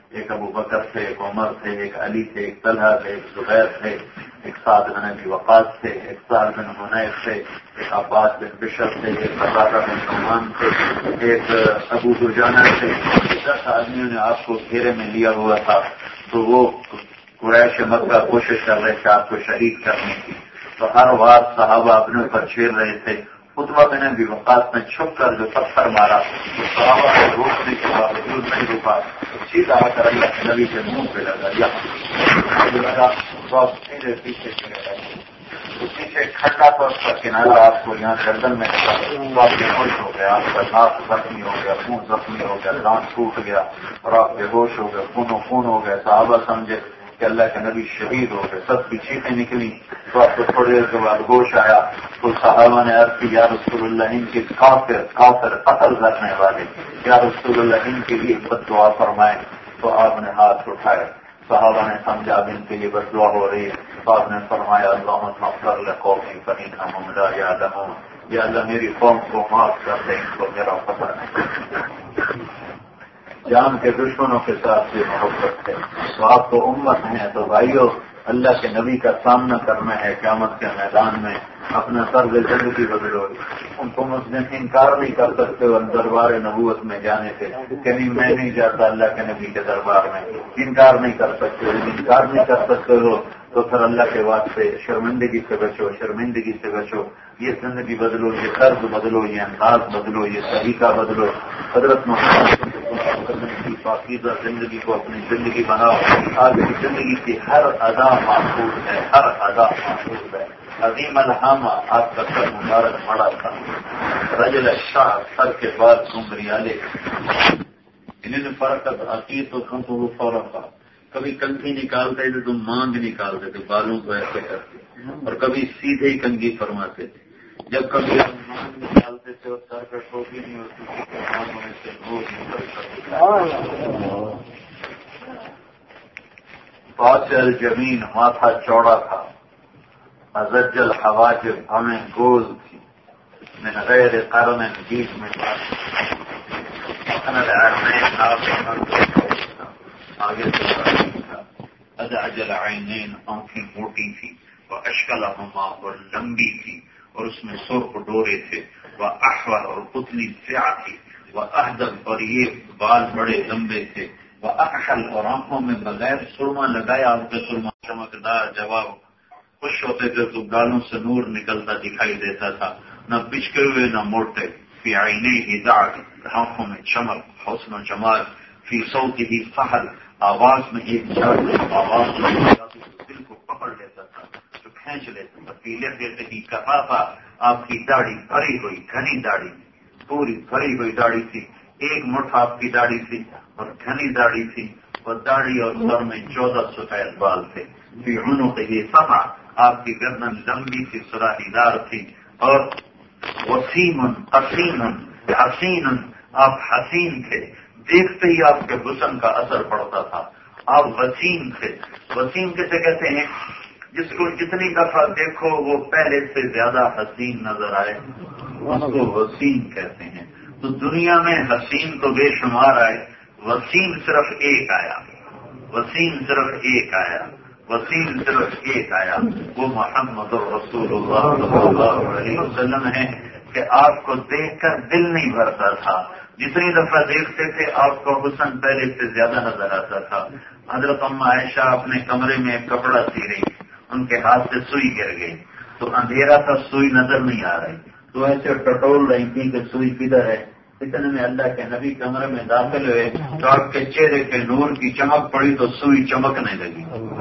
ایک ابو بکر تھے، ایک عمر تھے، ایک علی تھے، ایک طلحہ تھے، ایک زبیر تھے، ایک سعد بن ابی وقاص تھے، ایک سعد بن حنیف تھے، ایک عباس بن بشر تھے، ایک قتادہ بن نعمان تھے، ایک ابو دجانہ تھے. 10 آدمیوں نے آپ کو گھیرے میں لیا ہوا تھا. تو وہ قریش مکہ کوشش کر رہے تھے آپ کو شہید کرنے کی. تو ہر بار صحابہ اپنے اوپر چھیڑ رہے تھے. عتبہ بن ابی وقاص نے چھپ کر جو پتھر مارا تو صحابہ کو روکنے کے باوجود نہیں روکا. سیدھا آ کر اللہ کے نبی کے منہ پہ لگا سیدھے پیچھے چلے گئے. پیچھے کھڈا تو اس کا کنارہ آپ کو یہاں گردن میں لگا تو آپ کے خوش ہو گیا. آپ کا ناک زخمی ہو گیا، منہ زخمی ہو گیا، دانت ٹوٹ گیا اور آپ بے ہوش ہو گئے، خون ہو گئے. صحابہ سمجھے کہ اللہ کے نبی شہید ہو گئے. سب کی چیخیں نکلی. تو آپ کو تھوڑی دیر کے بعد ہوش آیا تو صحابہ نے عرض کی یا رسول اللہ ان کی کافر قتل کرنے والے، یا رسول اللہ ان کے لیے بد دعا فرمائیں. تو آپ نے ہاتھ اٹھائے. صحابہ نے سمجھا اب ان کے لیے بد دعا ہو رہی ہے. تو آپ نے فرمایا اللہم اغفر لقومی فانہم لا یعلمون. یا اللہ میری قوم کو معاف کر دیں، ان کو میرا پتہ نہیں. جان کے دشمنوں کے ساتھ بھی محبت ہے. تو آپ کو امت ہیں تو بھائیو اللہ کے نبی کا سامنا کرنا ہے قیامت کے میدان میں. اپنا طرز زندگی بدلو. ان کو مسلم انکار نہیں کر سکتے ہو دربار نبوت میں جانے سے کہ نہیں میں نہیں جاتا اللہ کے نبی کے دربار میں. انکار نہیں کر سکتے. انکار نہیں کر سکتے ہو تو پھر اللہ کے واسطے شرمندگی سے بچو، شرمندگی سے بچو. یہ زندگی بدلو، یہ طرز بدلو، یہ انداز بدلو، یہ طریقہ بدلو. حضرت محمد کی پاکیزہ زندگی کو اپنی زندگی بناؤ. آج کی زندگی کی ہر ادا محفوظ ہے، ہر ادا محفوظ ہے. عظیم الحامہ آپ کا سر مبارک بڑا تھا. رجل شاہ سر کے بعد گمریالے انہوں نے فرق عقید تو کم تو وہ فورا تھا. کبھی کنگھی نکالتے تھے تو مانگ نکالتے تھے بالوں کو ایسے کرتے، اور کبھی سیدھے ہی کنگھی فرماتے تھے. جب کبھی مانگ نکالتے تھے اور سر پر ٹوپی نہیں ہوتی تھی تو مانگ میں سے روز فاصل زمین ماتھا چوڑا تھا. ازجل حواجب ہمیں گول تھی. من غیر قرن بیچ میں آگے سے تھا. ادعجل عینین آنکھیں موٹی تھی. وہ اشکلہما اور لمبی تھی اور اس میں سرخ ڈورے تھے. وہ احور اور پتلی سیاہ تھی. وہ احدب اور یہ بال بڑے لمبے تھے. وہ اکحل اور آنکھوں میں بغیر سرما لگایا آپ کے سرما چمکدار جواب خوش ہوتے تھے تو گالوں سے نور نکلتا دکھائی دیتا تھا. نہ پچکے ہوئے نہ موٹے. فی عینیہ دعت آنکھوں میں چمک حسن و جمال. فی صوتہ فحل آواز میں ایک جھاڑ آواز میں دل کو پکڑ لیتا تھا جو کھینچ لیتا تھا. فی لحیتہ کثافہ آپ کی داڑھی بھری ہوئی گھنی داڑھی پوری بھری ہوئی داڑھی تھی. ایک مٹھ آپ کی داڑھی تھی اور گھنی داڑھی تھی. اور داڑھی اور سر میں 14 سفید بال تھے. فی عنقہ صفا آپ کی گردن لمبی سی سراہی دار تھی. اور وسیم حسین حسین آپ حسین تھے. دیکھتے ہی آپ کے حسن کا اثر پڑتا تھا. آپ وسیم تھے. وسیم کیسے کہتے ہیں؟ جس کو جتنی دفعہ دیکھو وہ پہلے سے زیادہ حسین نظر آئے اس کو وسیم کہتے ہیں. تو دنیا میں حسین تو بے شمار آئے، وسیم صرف ایک آیا. وسیم صرف ایک آیا. وسیم صرف ایک آیا. وہ محمد رسول اللہ صلی اللہ علیہ وسلم ہے کہ آپ کو دیکھ کر دل نہیں بھرتا تھا. جتنی دفعہ دیکھتے تھے آپ کو حسن پہلے سے زیادہ نظر آتا تھا. حضرت ام عائشہ اپنے کمرے میں ایک کپڑا سی رہی، ان کے ہاتھ سے سوئی گر گئی تو اندھیرا تھا، سوئی نظر نہیں آ رہی تو ایسے ٹٹول رہی تھی کہ سوئی کدھر ہے. اتنے میں اللہ کے نبی کمرے میں داخل ہوئے تو آپ کے چہرے کے نور کی چمک پڑی تو سوئی چمکنے لگی.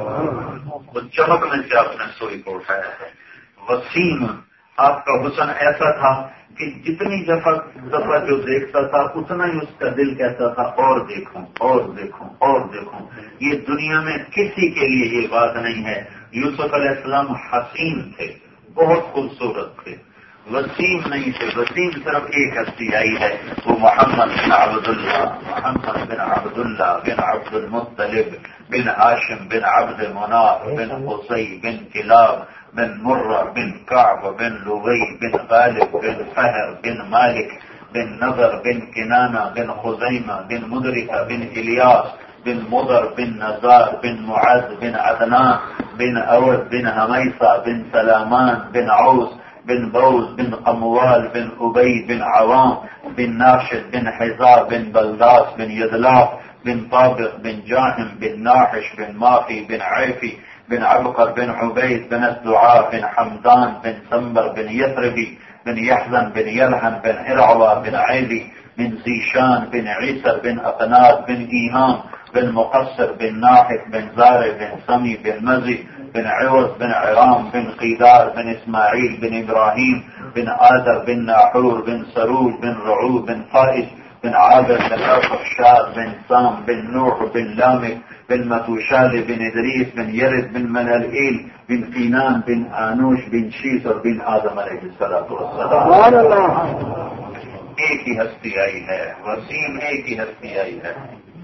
وہ چمکنے سے آپ نے سوئی کو اٹھایا ہے. وسیم آپ کا حسن ایسا تھا کہ جتنی دفعہ جو دیکھتا تھا اتنا ہی اس کا دل کہتا تھا اور دیکھوں اور دیکھوں اور دیکھوں. یہ دنیا میں کسی کے لیے یہ بات نہیں ہے. یوسف علیہ السلام حسین تھے، بہت خوبصورت تھے، وسیم نہیں تھے. وسیم صرف ایک ہستی آئی ہے، وہ محمد بن عبداللہ. محمد بن عبداللہ بن عبد المطلب بن ہاشم بن عبد مناف بن قصی بن کلاب بن مرہ بن کعب بن لبی بن غالب بن فہر بن مالک بن نضر بن کنانہ بن خزیمہ بن مدرکہ بن الیاس بن مضر بن نزار بن معز بن عدنان بن أود بن هميصة بن سلامان بن عوس بن بوز بن قموال بن أبي بن عوام بن ناشد بن حزار بن بلداس بن يدلاف بن طابق بن جاهم بن ناحش بن ماخي بن عيفي بن عبقر بن عبيد بن الدعاء بن حمدان بن سنبر بن يثربي بن يحزن بن يلحن بن هرعوى بن عيلي بن زيشان بن عيسى بن أقناد بن إيهام بن مقصر بن ناحف بن زارع بن سمي بن مزي بن عوض بن عرام بن قيدار بن إسماعيل بن إبراهيم بن آدر بن ناحور بن سروج بن رعوب بن فائز بن عابر بن أرفشاد بن سام بن نوح بن لامك بن متوشال بن إدريس بن يرد بن منالئيل بن فينان بن آنوش بن شیس اور بن آدم علیہ السلام. ایک ہی ہستی آئی ہے، وسیم ایک ہی ہستی آئی ہے.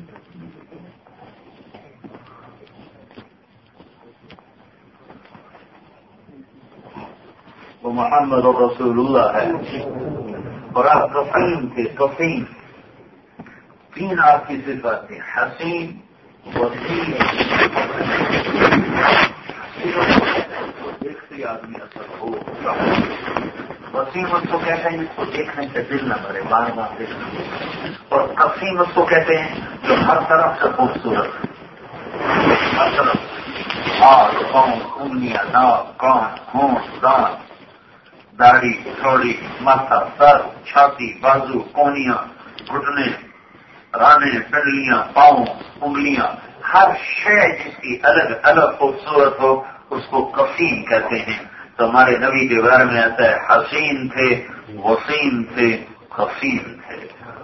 وہ محمد رسول اللہ ہے. اور آپ کفین تھے، کفین. تین آپ کی صفات تھی: حسین، وسیم. دیکھتے آدمی اثر ہو. وسیم اس کو کہتے ہیں جس کو دیکھنے سے دل نہ بھرے، بار بار دیکھنا. اور کفین اس کو کہتے ہیں جو ہر طرف سے خوبصورت، ہر طرف ہاتھ، پاؤں، انگلیاں، ناک، کان، ہونٹ، دانت، داڑھی، تھوڑی، ماتھا، سر، چھاتی، بازو، کونیاں، گھٹنے، رانے، پنڈلیاں، پاؤں، انگلیاں، ہر شے جس کی الگ الگ خوبصورت ہو اس کو کفین کہتے ہیں. تو ہمارے نبی کے بارے میں ایسا ہے: حسین تھے، وسیم تھے، کفین تھے.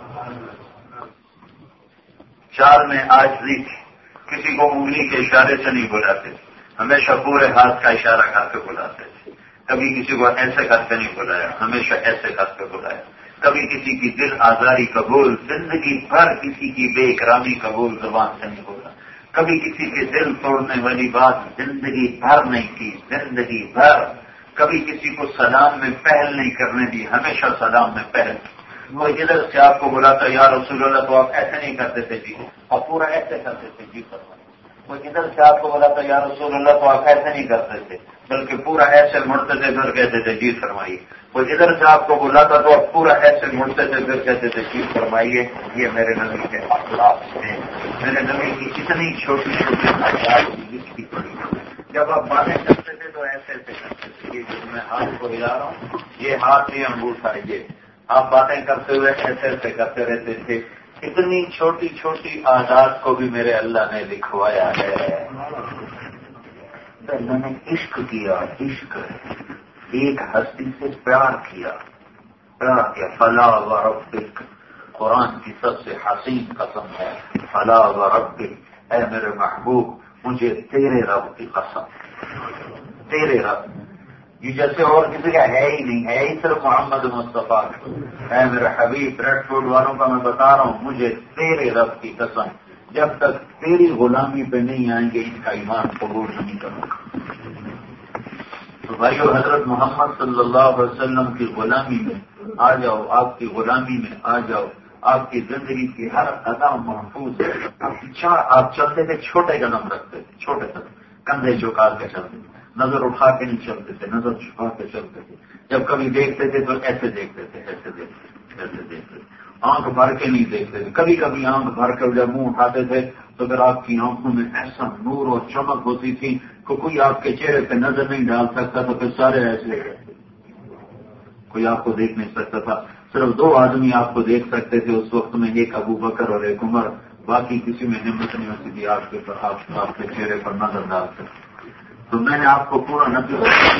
چال میں عاجزی تھی. کسی کو انگلی کے اشارے سے نہیں بلاتے، ہمیشہ پورے ہاتھ کا اشارہ کر کے بلاتے تھے. کبھی کسی کو ایسے کر کے نہیں بلایا، ہمیشہ ایسے کر کے بلایا. کبھی کسی کی دل آزاری قبول، زندگی بھر کسی کی بے اکرامی قبول زبان سے نہیں بولا. کبھی کسی کے دل توڑنے والی بات زندگی بھر نہیں کی، زندگی بھر. کبھی کسی کو سلام میں پہل نہیں کرنے دی، ہمیشہ سلام میں پہل. وہ ادھر سے آپ کو بلاتا یا رسول اللہ تو آپ ایسے نہیں کرتے تھے جی، آپ پورا ایسے کرتے تھے جی فرمائے. وہ ادھر سے آپ کو بلاتا یا رسول اللہ تو آپ ایسے نہیں کرتے تھے بلکہ پورا ایسے مڑتے تھے پھر کہتے تھے جی فرمائیے. وہ ادھر سے آپ کو بلاتا تو آپ پورا ایسے مڑتے تھے پھر کہتے تھے جی فرمائیے. یہ میرے نبی کے اخلاق ہیں. میرے نبی کی اتنی چھوٹی چھوٹی باتیں لکھی پڑی. جب آپ باتیں کرتے تھے تو ایسے ایسے کرتے تھے. یہ جو میں ہاتھ کو ہلا رہا ہوں، یہ ہاتھ نہیں انگوٹھا، یہ آپ باتیں کرتے ہوئے ایسے ایسے کرتے رہتے تھے. اتنی چھوٹی چھوٹی عادات کو بھی میرے اللہ نے لکھوایا ہے. میں نے عشق کیا، عشق ایک ہستی سے پیار کیا. فلا و ربک، قرآن کی سب سے حسین قسم ہے. فلا و ربک، اے میرے محبوب مجھے تیرے رب کی قسم. تیرے رب، یہ جیسے اور کسی کا ہے ہی نہیں، ہے ہی صرف محمد مصطفیٰ. اے میرے حبیب، ریڈ فوڈ والوں کا میں بتا رہا ہوں، مجھے تیرے رب کی قسم جب تک تیری غلامی پہ نہیں آئیں گے ان کا ایمان قبول نہیں کروں گا. تو بھائیو، حضرت محمد صلی اللہ علیہ وسلم کی غلامی میں آ جاؤ، آپ کی غلامی میں آ جاؤ. آپ کی زندگی کی ہر ادا محفوظ ہے. آپ چلتے تھے چھوٹے قدم رکھتے تھے، چھوٹے قدم، کندھے جھکا کے چلتے تھے، نظر اٹھا کے نہیں چلتے تھے، نظر چھپا کے چلتے تھے. جب کبھی دیکھتے تھے تو ایسے دیکھتے تھے، ایسے دیکھتے تھے، ایسے دیکھتے تھے. آنکھ بھر کے نہیں دیکھتے تھے. کبھی کبھی آنکھ بھر کر جب منہ اٹھاتے تھے تو پھر آپ کی آنکھوں میں ایسا نور اور چمک ہوتی تھی کہ کوئی آپ کے چہرے پہ نظر نہیں ڈال سکتا تھا. پھر سارے ایسے کوئی آپ کو دیکھ نہیں سکتا تھا. صرف دو آدمی آپ کو دیکھ سکتے تھے اس وقت میں، ایک ابو بکر اور ایک عمر. باقی کسی میں ہمت نہیں ہوتی تھی آپ کے آپ کے چہرے پر نظر ڈال سکتے. تو میں نے آپ کو پورا نبی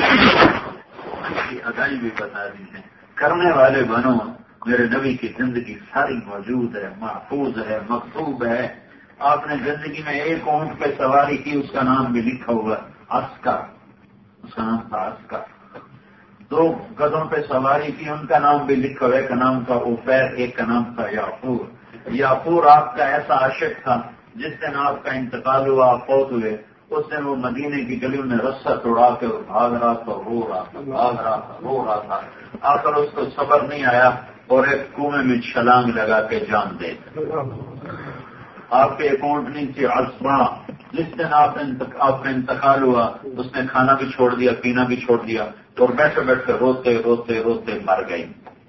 کی ادائی بھی بتا دی ہے. کرنے والے بنو. میرے نبی کی زندگی ساری موجود ہے، محفوظ ہے، مکتوب ہے. آپ نے زندگی میں ایک اونٹ پہ سواری کی، اس کا نام بھی لکھا ہوا عسکر، اس کا نام تھا عسکر. دو گدھوں پہ سواری کی، ان کا نام بھی لکھا ہوا، ایک کا نام تھا عفیر، ایک کا نام تھا یعقوب. یعقوب آپ کا ایسا عاشق تھا جس دن آپ کا انتقال ہوا، آپ فوت ہوئے، اس دن وہ مدینے کی گلیوں میں رسہ توڑا کے بھاگ رہا تھا، رو رہا تھا، بھاگ رہا تھا، رو رہا تھا. آ کر اس کو صبر نہیں آیا اور ایک کنویں میں چھلانگ لگا کے جان دے. آپ کے اکاؤنٹ نیچے عصبہ، جس دن آپ کا انتقال ہوا اس نے کھانا بھی چھوڑ دیا، پینا بھی چھوڑ دیا، اور بیٹھے بیٹھے روتے روتے روتے مر گئی۔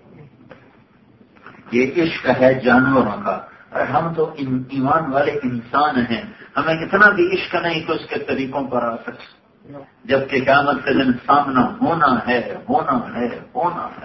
یہ عشق ہے جانوروں کا، اور ہم تو ایمان والے انسان ہیں، ہمیں اتنا بھی عشق نہیں کہ اس کے طریقوں پر آ سکے، جبکہ قیامت کے دن سامنا ہونا ہے ہونا ہے ہونا ہے۔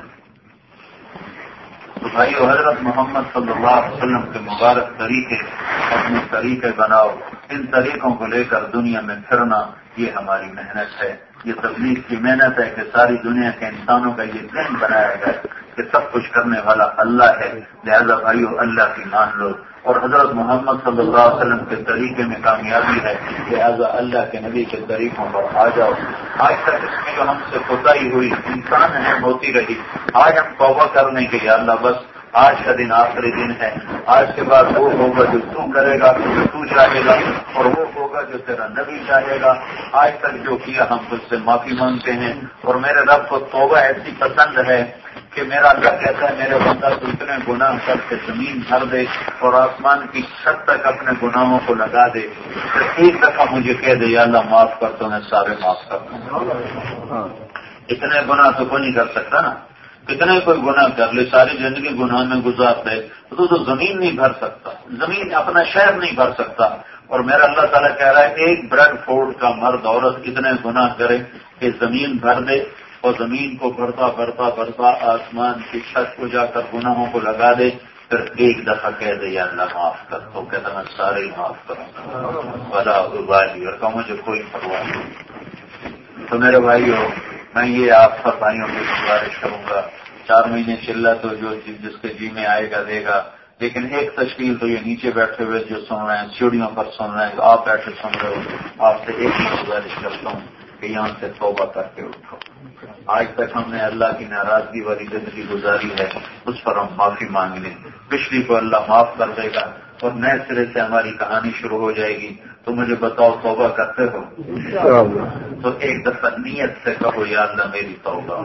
تو بھائیو، حضرت محمد صلی اللہ علیہ وسلم کے مبارک طریقے اپنے طریقے بناؤ، ان طریقوں کو لے کر دنیا میں پھرنا، یہ ہماری محنت ہے، یہ تبلیغ کی محنت ہے کہ ساری دنیا کے انسانوں کا یہ ذہن بنایا گیا کہ سب کچھ کرنے والا اللہ ہے، لہذا بھائیو اللہ کی مان لو، اور حضرت محمد صلی اللہ علیہ وسلم کے طریقے میں کامیابی ہے، لہذا اللہ کے نبی کے طریقوں پر آ جاؤ۔ آج تک اس میں جو ہم سے کوتاہی ہوئی انسان ہے ہوتی رہی، آج ہم توبہ کرنے کے، یا اللہ بس آج کا دن آخری دن ہے، آج کے بعد وہ ہوگا جو تو کرے گا، جو تو چاہے گا، اور وہ ہوگا جو تیرا نبی چاہے گا۔ آج تک جو کیا ہم تجھ سے معافی مانگتے ہیں، اور میرے رب کو توبہ ایسی پسند ہے کہ میرا اللہ کہتا ہے میرے بندہ تو اتنے گناہ کر کے زمین بھر دے اور آسمان کی چھت تک اپنے گناہوں کو لگا دے، پھر ایک دفعہ مجھے کہہ دے یا اللہ معاف کر، تو میں سارے معاف کرتا ہوں۔ اتنے گناہ تو کوئی نہیں کر سکتا نا، کتنے کوئی گناہ کر لے، ساری زندگی گناہ میں گزار دے تو زمین نہیں بھر سکتا، زمین اپنا شہر نہیں بھر سکتا۔ اور میرا اللہ تعالیٰ کہہ رہا ہے ایک بریڈ فورڈ کا مرد عورت اتنے گناہ کرے کہ زمین بھر دے، اور زمین کو بھرتا بھرتا بھرتا آسمان کی چھت کو جا کر گناہوں کو لگا دے، پھر ایک دفعہ کہہ دے یا اللہ معاف کر، تو کہتا میں سارے ہی معاف کروں بلا ابالی، اور کہ مجھے کوئی پرواہ نہیں۔ تو میرے بھائیو، میں یہ آپ سب بھائیوں کی گزارش کروں گا، 4 مہینے چل تو جو جس کے جی میں آئے گا دے گا، لیکن ایک تشکیل تو یہ نیچے بیٹھے ہوئے جو سن رہے ہیں، سیڑھیوں پر سن رہے ہیں، آپ بیٹھے سن رہے ہو، آپ سے ایک ہی گزارش کرتا ہوں کہ یہاں سے توبہ کر کے اٹھو۔ آج تک ہم نے اللہ کی ناراضگی والی زندگی گزاری ہے، اس پر ہم معافی مانگ لیں، پچھلی کو اللہ معاف کر دے گا، اور نئے سرے سے ہماری کہانی شروع ہو جائے گی۔ تو مجھے بتاؤ توبہ کرتے ہو؟ تو ایک دفعہ نیت سے کہو یا اللہ میری توبہ،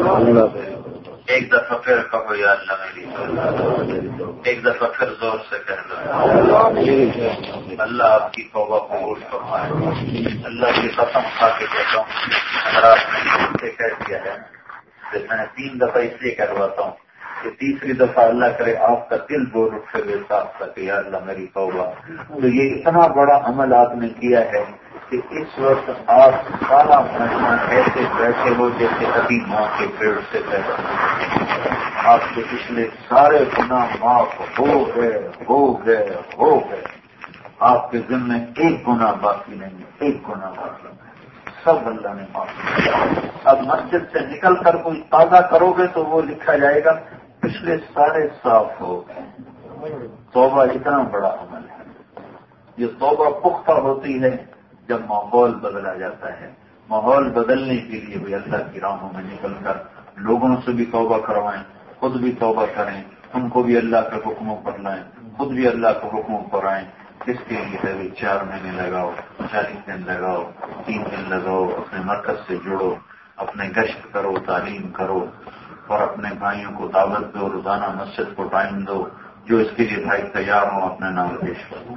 ایک دفعہ پھر کہو یا اللہ میری توبہ، ایک دفعہ پھر زور سے کہہ دو اللہ آپ کی توبہ قبول فرمائے۔ اللہ کی قسم کھا کے کہتا ہوں، اگر آپ نے دل سے کہہ دیا ہے، میں 3 دفعہ اس لیے کرواتا ہوں کہ تیسری دفعہ اللہ کرے آپ کا دل بول اٹھے ہوئے صاف تک یا اللہ میری توبہ۔ تو یہ اتنا بڑا عمل آپ نے کیا ہے کہ اس وقت آپ سارا مہینہ ایسے بیٹھے ہو جیسے ابھی ماں کے پیڑ سے بیٹھے، آپ کے پچھلے سارے گناہ معاف ہو گئے ہو گئے ہو گئے، آپ کے ذمہ ایک گناہ باقی نہیں، ایک گناہ باقی نہیں، سب اللہ نے معاف کیا۔ اب مسجد سے نکل کر کوئی تازہ کرو گے تو وہ لکھا جائے گا پچھلے سارے صاف ہو گئے۔ توبہ اتنا بڑا عمل ہے، یہ توبہ پختہ ہوتی ہے جب ماحول بدلا جاتا ہے۔ ماحول بدلنے کے لیے بھی اللہ کی راہوں میں نکل کر لوگوں سے بھی توبہ کروائیں، خود بھی توبہ کریں، ان کو بھی اللہ کے حکموں پر لائیں، خود بھی اللہ کے حکموں پر آئیں۔ اس کے لیے بھی 4 مہینے لگاؤ، 40 دن لگاؤ، 3 دن لگاؤ، اپنے مرکز سے جڑو، اپنے گشت کرو، تعلیم کرو، اور اپنے بھائیوں کو دعوت دو، روزانہ مسجد کو ٹائم دو، جو اس کے لیے بھائی تیار ہوں اپنے نام پیش کرو۔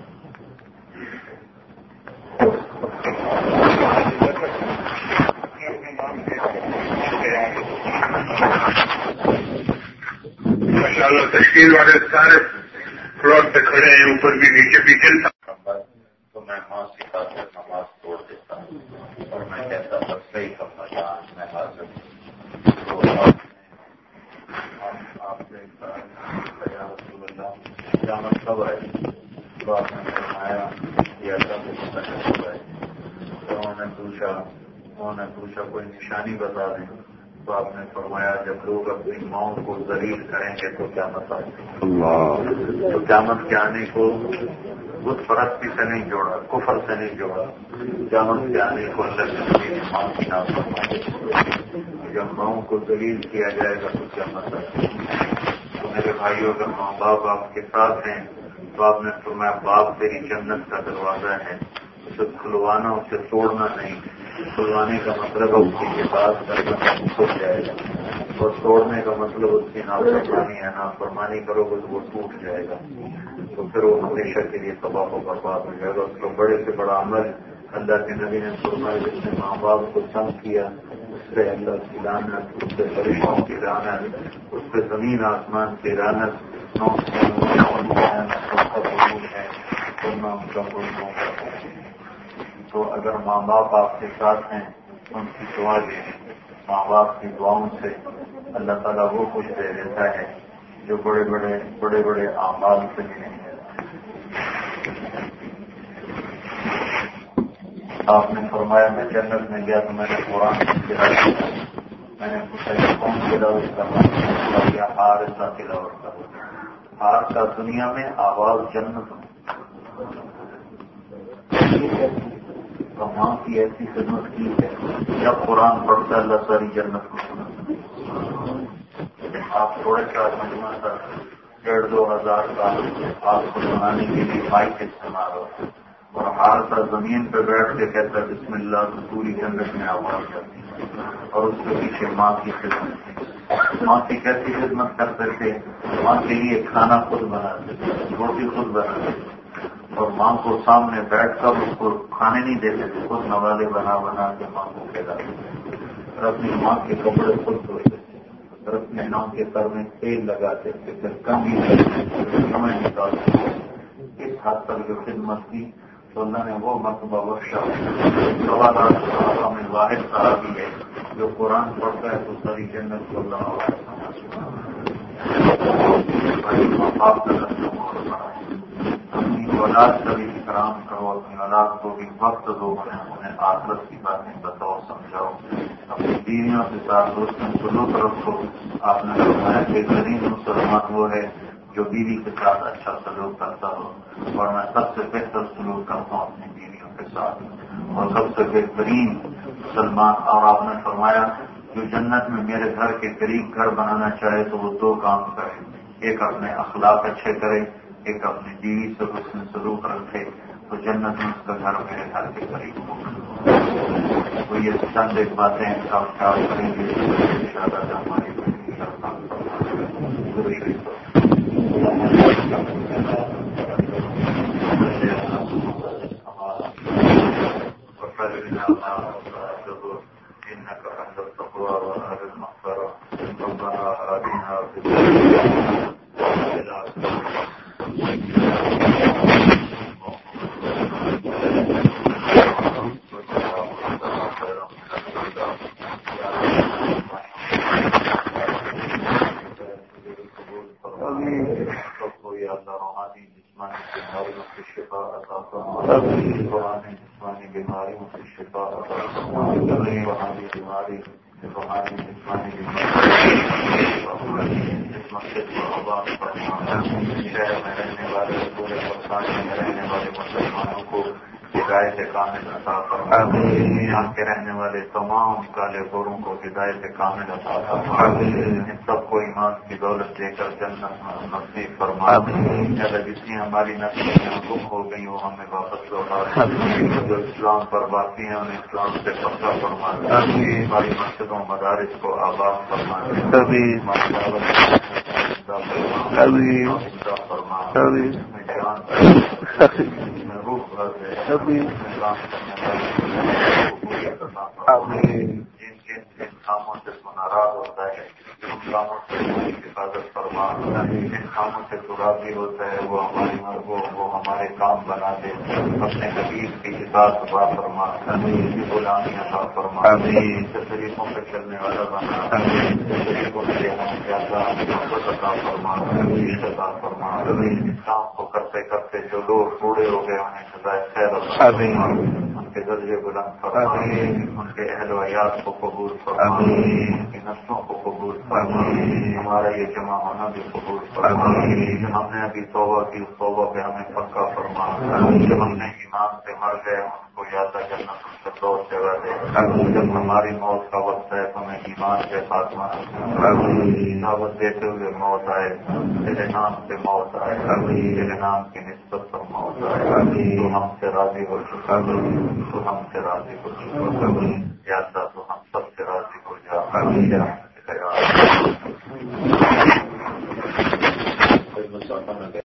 ماشاءاللہ تشکیل والے سارے فلور پہ کھڑے ہیں، اوپر بھی نیچے بھی چلتا تو میں ماں سے خاطر نماز توڑ دیتا ہوں اور میں کہتا بس صحیح کرنا جان میں حاضر ہوں۔ آپ سے رسول اللہ قیامت کب آئے تو آپ نے فرمایا یہ اللہ کو پتہ نہیں ہے۔ تو انہوں نے پوچھا کوئی نشانی بتا دیں، تو آپ نے فرمایا جب لوگ اپنی ماؤں کو ذلیل کریں گے تو قیامت آئے گی۔ تو قیامت کے آنے کو بت پرستی سے نہیں جوڑا، کفر سے نہیں جوڑا، قیامت کے آنے کو اللہ کے نبی نے ماں کی نافرمانی، جب ماؤں کو ذلیل کیا جائے گا تو قیامت آئے گی۔ تو میرے بھائیوں اگر ماں باپ آپ کے ساتھ ہیں تو آپ نے فرمایا باپ تیری جنت کا دروازہ ہے، اسے کھلوانا، اسے توڑنا نہیں، کھلوانے کا مطلب ہے اس کی بات کرنا ہو جائے گا۔ اور توڑنے کا مطلب اس کی نافرمانی ہے، نافرمانی کرو گے تو وہ ٹوٹ جائے گا، تو پھر وہ ہمیشہ کے لیے تباہ و برباد ہو جائے گا۔ اس کو بڑے سے بڑا عمل اللہ کے نبی نے فرمایا جس نے ماں باپ کو تنگ کیا اس پہ اللہ کی لعنت، اس پہ فرشتوں کی لعنت، اس پہ زمین آسمان کی لعنت، تو اگر ماں باپ آپ کے ساتھ ہیں ان کی دعا لیں، ماں باپ کی دعاؤں سے اللہ تعالیٰ وہ کچھ دے دیتا ہے جو بڑے بڑے اعمال سے بھی نہیں ہے۔ آپ نے فرمایا میں جنت میں گیا تو میں نے قرآن تلاوت، میں نے پوچھا کہ کون تلاوت کرنا یا ہار کا تلاوت کرنا؟ ہار کا دنیا میں آواز جنت تو ماں کی ایسی خدمت کی ہے، جب قرآن پڑھتا اللہ ساری جنت کو سنا۔ آپ تھوڑے سا مجموعہ تھا 1,500-2,000 کا آپ کو سنانے کے لیے مائک استعمال ہوتا اور ہار کا زمین پہ بیٹھ کے کہتا بسم اللہ تو پوری جنت میں آواز کرتی اور اس کے پیچھے ماں کی خدمت تھی۔ ماں کی کیسی خدمت کرتے تھے؟ ماں کے لیے کھانا خود بناتے تھے، روٹی خود بناتے تھے اور ماں کو سامنے بیٹھ کر اس کو کھانے نہیں دیتے تھے، خود نوالے بنا کے ماں کو کھلاتے تھے اور اپنی ماں کے کپڑے خود دھوتے تھے اور اپنے ماں کے سر میں تیل لگاتے تھے، پھر کنگھی کرتے تھے، سمے نکالتے تھے۔ اس حد تک جو خدمت کی تو اللہ نے وہ مرتبہ بخشا۔ 1,000 صحابہ میں واحد صحابی ہے جو قرآن پڑھتا ہے تو ساری جنت کو اللہ اپنی اولاد کا بھی احترام کرو، اپنی اولاد کو بھی وقت دو، انہیں آخرت کی باتیں بتاؤ، سمجھاؤ، اپنی بیویوں کے ساتھ دوستوں سلوک رکھو۔ آپ نے فرمایا کہ غریب مسلمان وہ ہے جو بیوی کے ساتھ اچھا سلوک کرتا ہو، اور میں سب سے بہتر سلوک کرتا ہوں اپنی بیویوں کے ساتھ، اور سب سے بہترین مسلمان۔ اور آپ نے فرمایا جو جنت میں میرے گھر کے قریب گھر بنانا چاہے تو وہ 2 کام کرے، ایک اپنے اخلاق اچھے کرے، ایک اپنی بیوی سے حسن سلوک رکھے، تو جنت میں اس کا گھر میرے گھر کے قریب ہوگا۔ تو یہ چند ایک باتیں کا خیال کریں گے انشاءاللہ ہماری جسمانی بیماریوں سے شفا شہر میں رہنے والے پورے پاکستان میں رہنے والے مسلمانوں کو ہدایت کامل عطا فرما، یہاں کے رہنے والے تمام کالے گوروں کو ہدایت کامل عطا فرما، ان سب کو ایمان کی دولت دے کر جنت نصیب فرما۔ جتنی ہماری نسلیں گم ہو گئی وہ ہمیں واپس لوٹا، جو اسلام پر باقی ہیں انہیں اسلام سے پکا فرما، ہماری مسجدوں مدارس کو آباد فرما، جن کاموں سے تو ناراض ہوتا ہے ان کاموں سے حفاظت فرما، جن کاموں سے تو راضی ہوتا ہے وہ ہمارے کام بنا دے، اپنے حبیب کی اطاعت فرما، غلامی عطا فرما، طریقوں پہ چلنے والا بنا، طریقوں سے محبت عطا فرما، عطا فرما، اس کام کو کرتے کرتے جو لوگ بوڑھے ہو گئے انہیں سزائے خیر عطا فرما، ان کے درجے بلند فرما، ان کے اہل و عیال کو قبول فرما، ان کی نسلوں کو قبول فرما، ہمارا یہ جمع ہونا بھی قبول فرما، ہم نے ابھی توبہ کی اس توبہ پہ ہمیں پکا فرما، جب ہم نے ایمان سے مر گئے ان کو یا تو جنت الفردوس جگہ دے، جب ہماری موت کا وقت ہے ہمیں ایمان سے خاتمہ دعوت دیتے ہوئے موت آئے، تیرے نام سے موت آئے، تیرے نام کی نسبت پر موت آئے، تو ہم سے راضی ہو چکا، تو ہم سے راضی ہو چکا، یا اللہ تو ہم سب سے راضی ہو جا، مسافہ نہ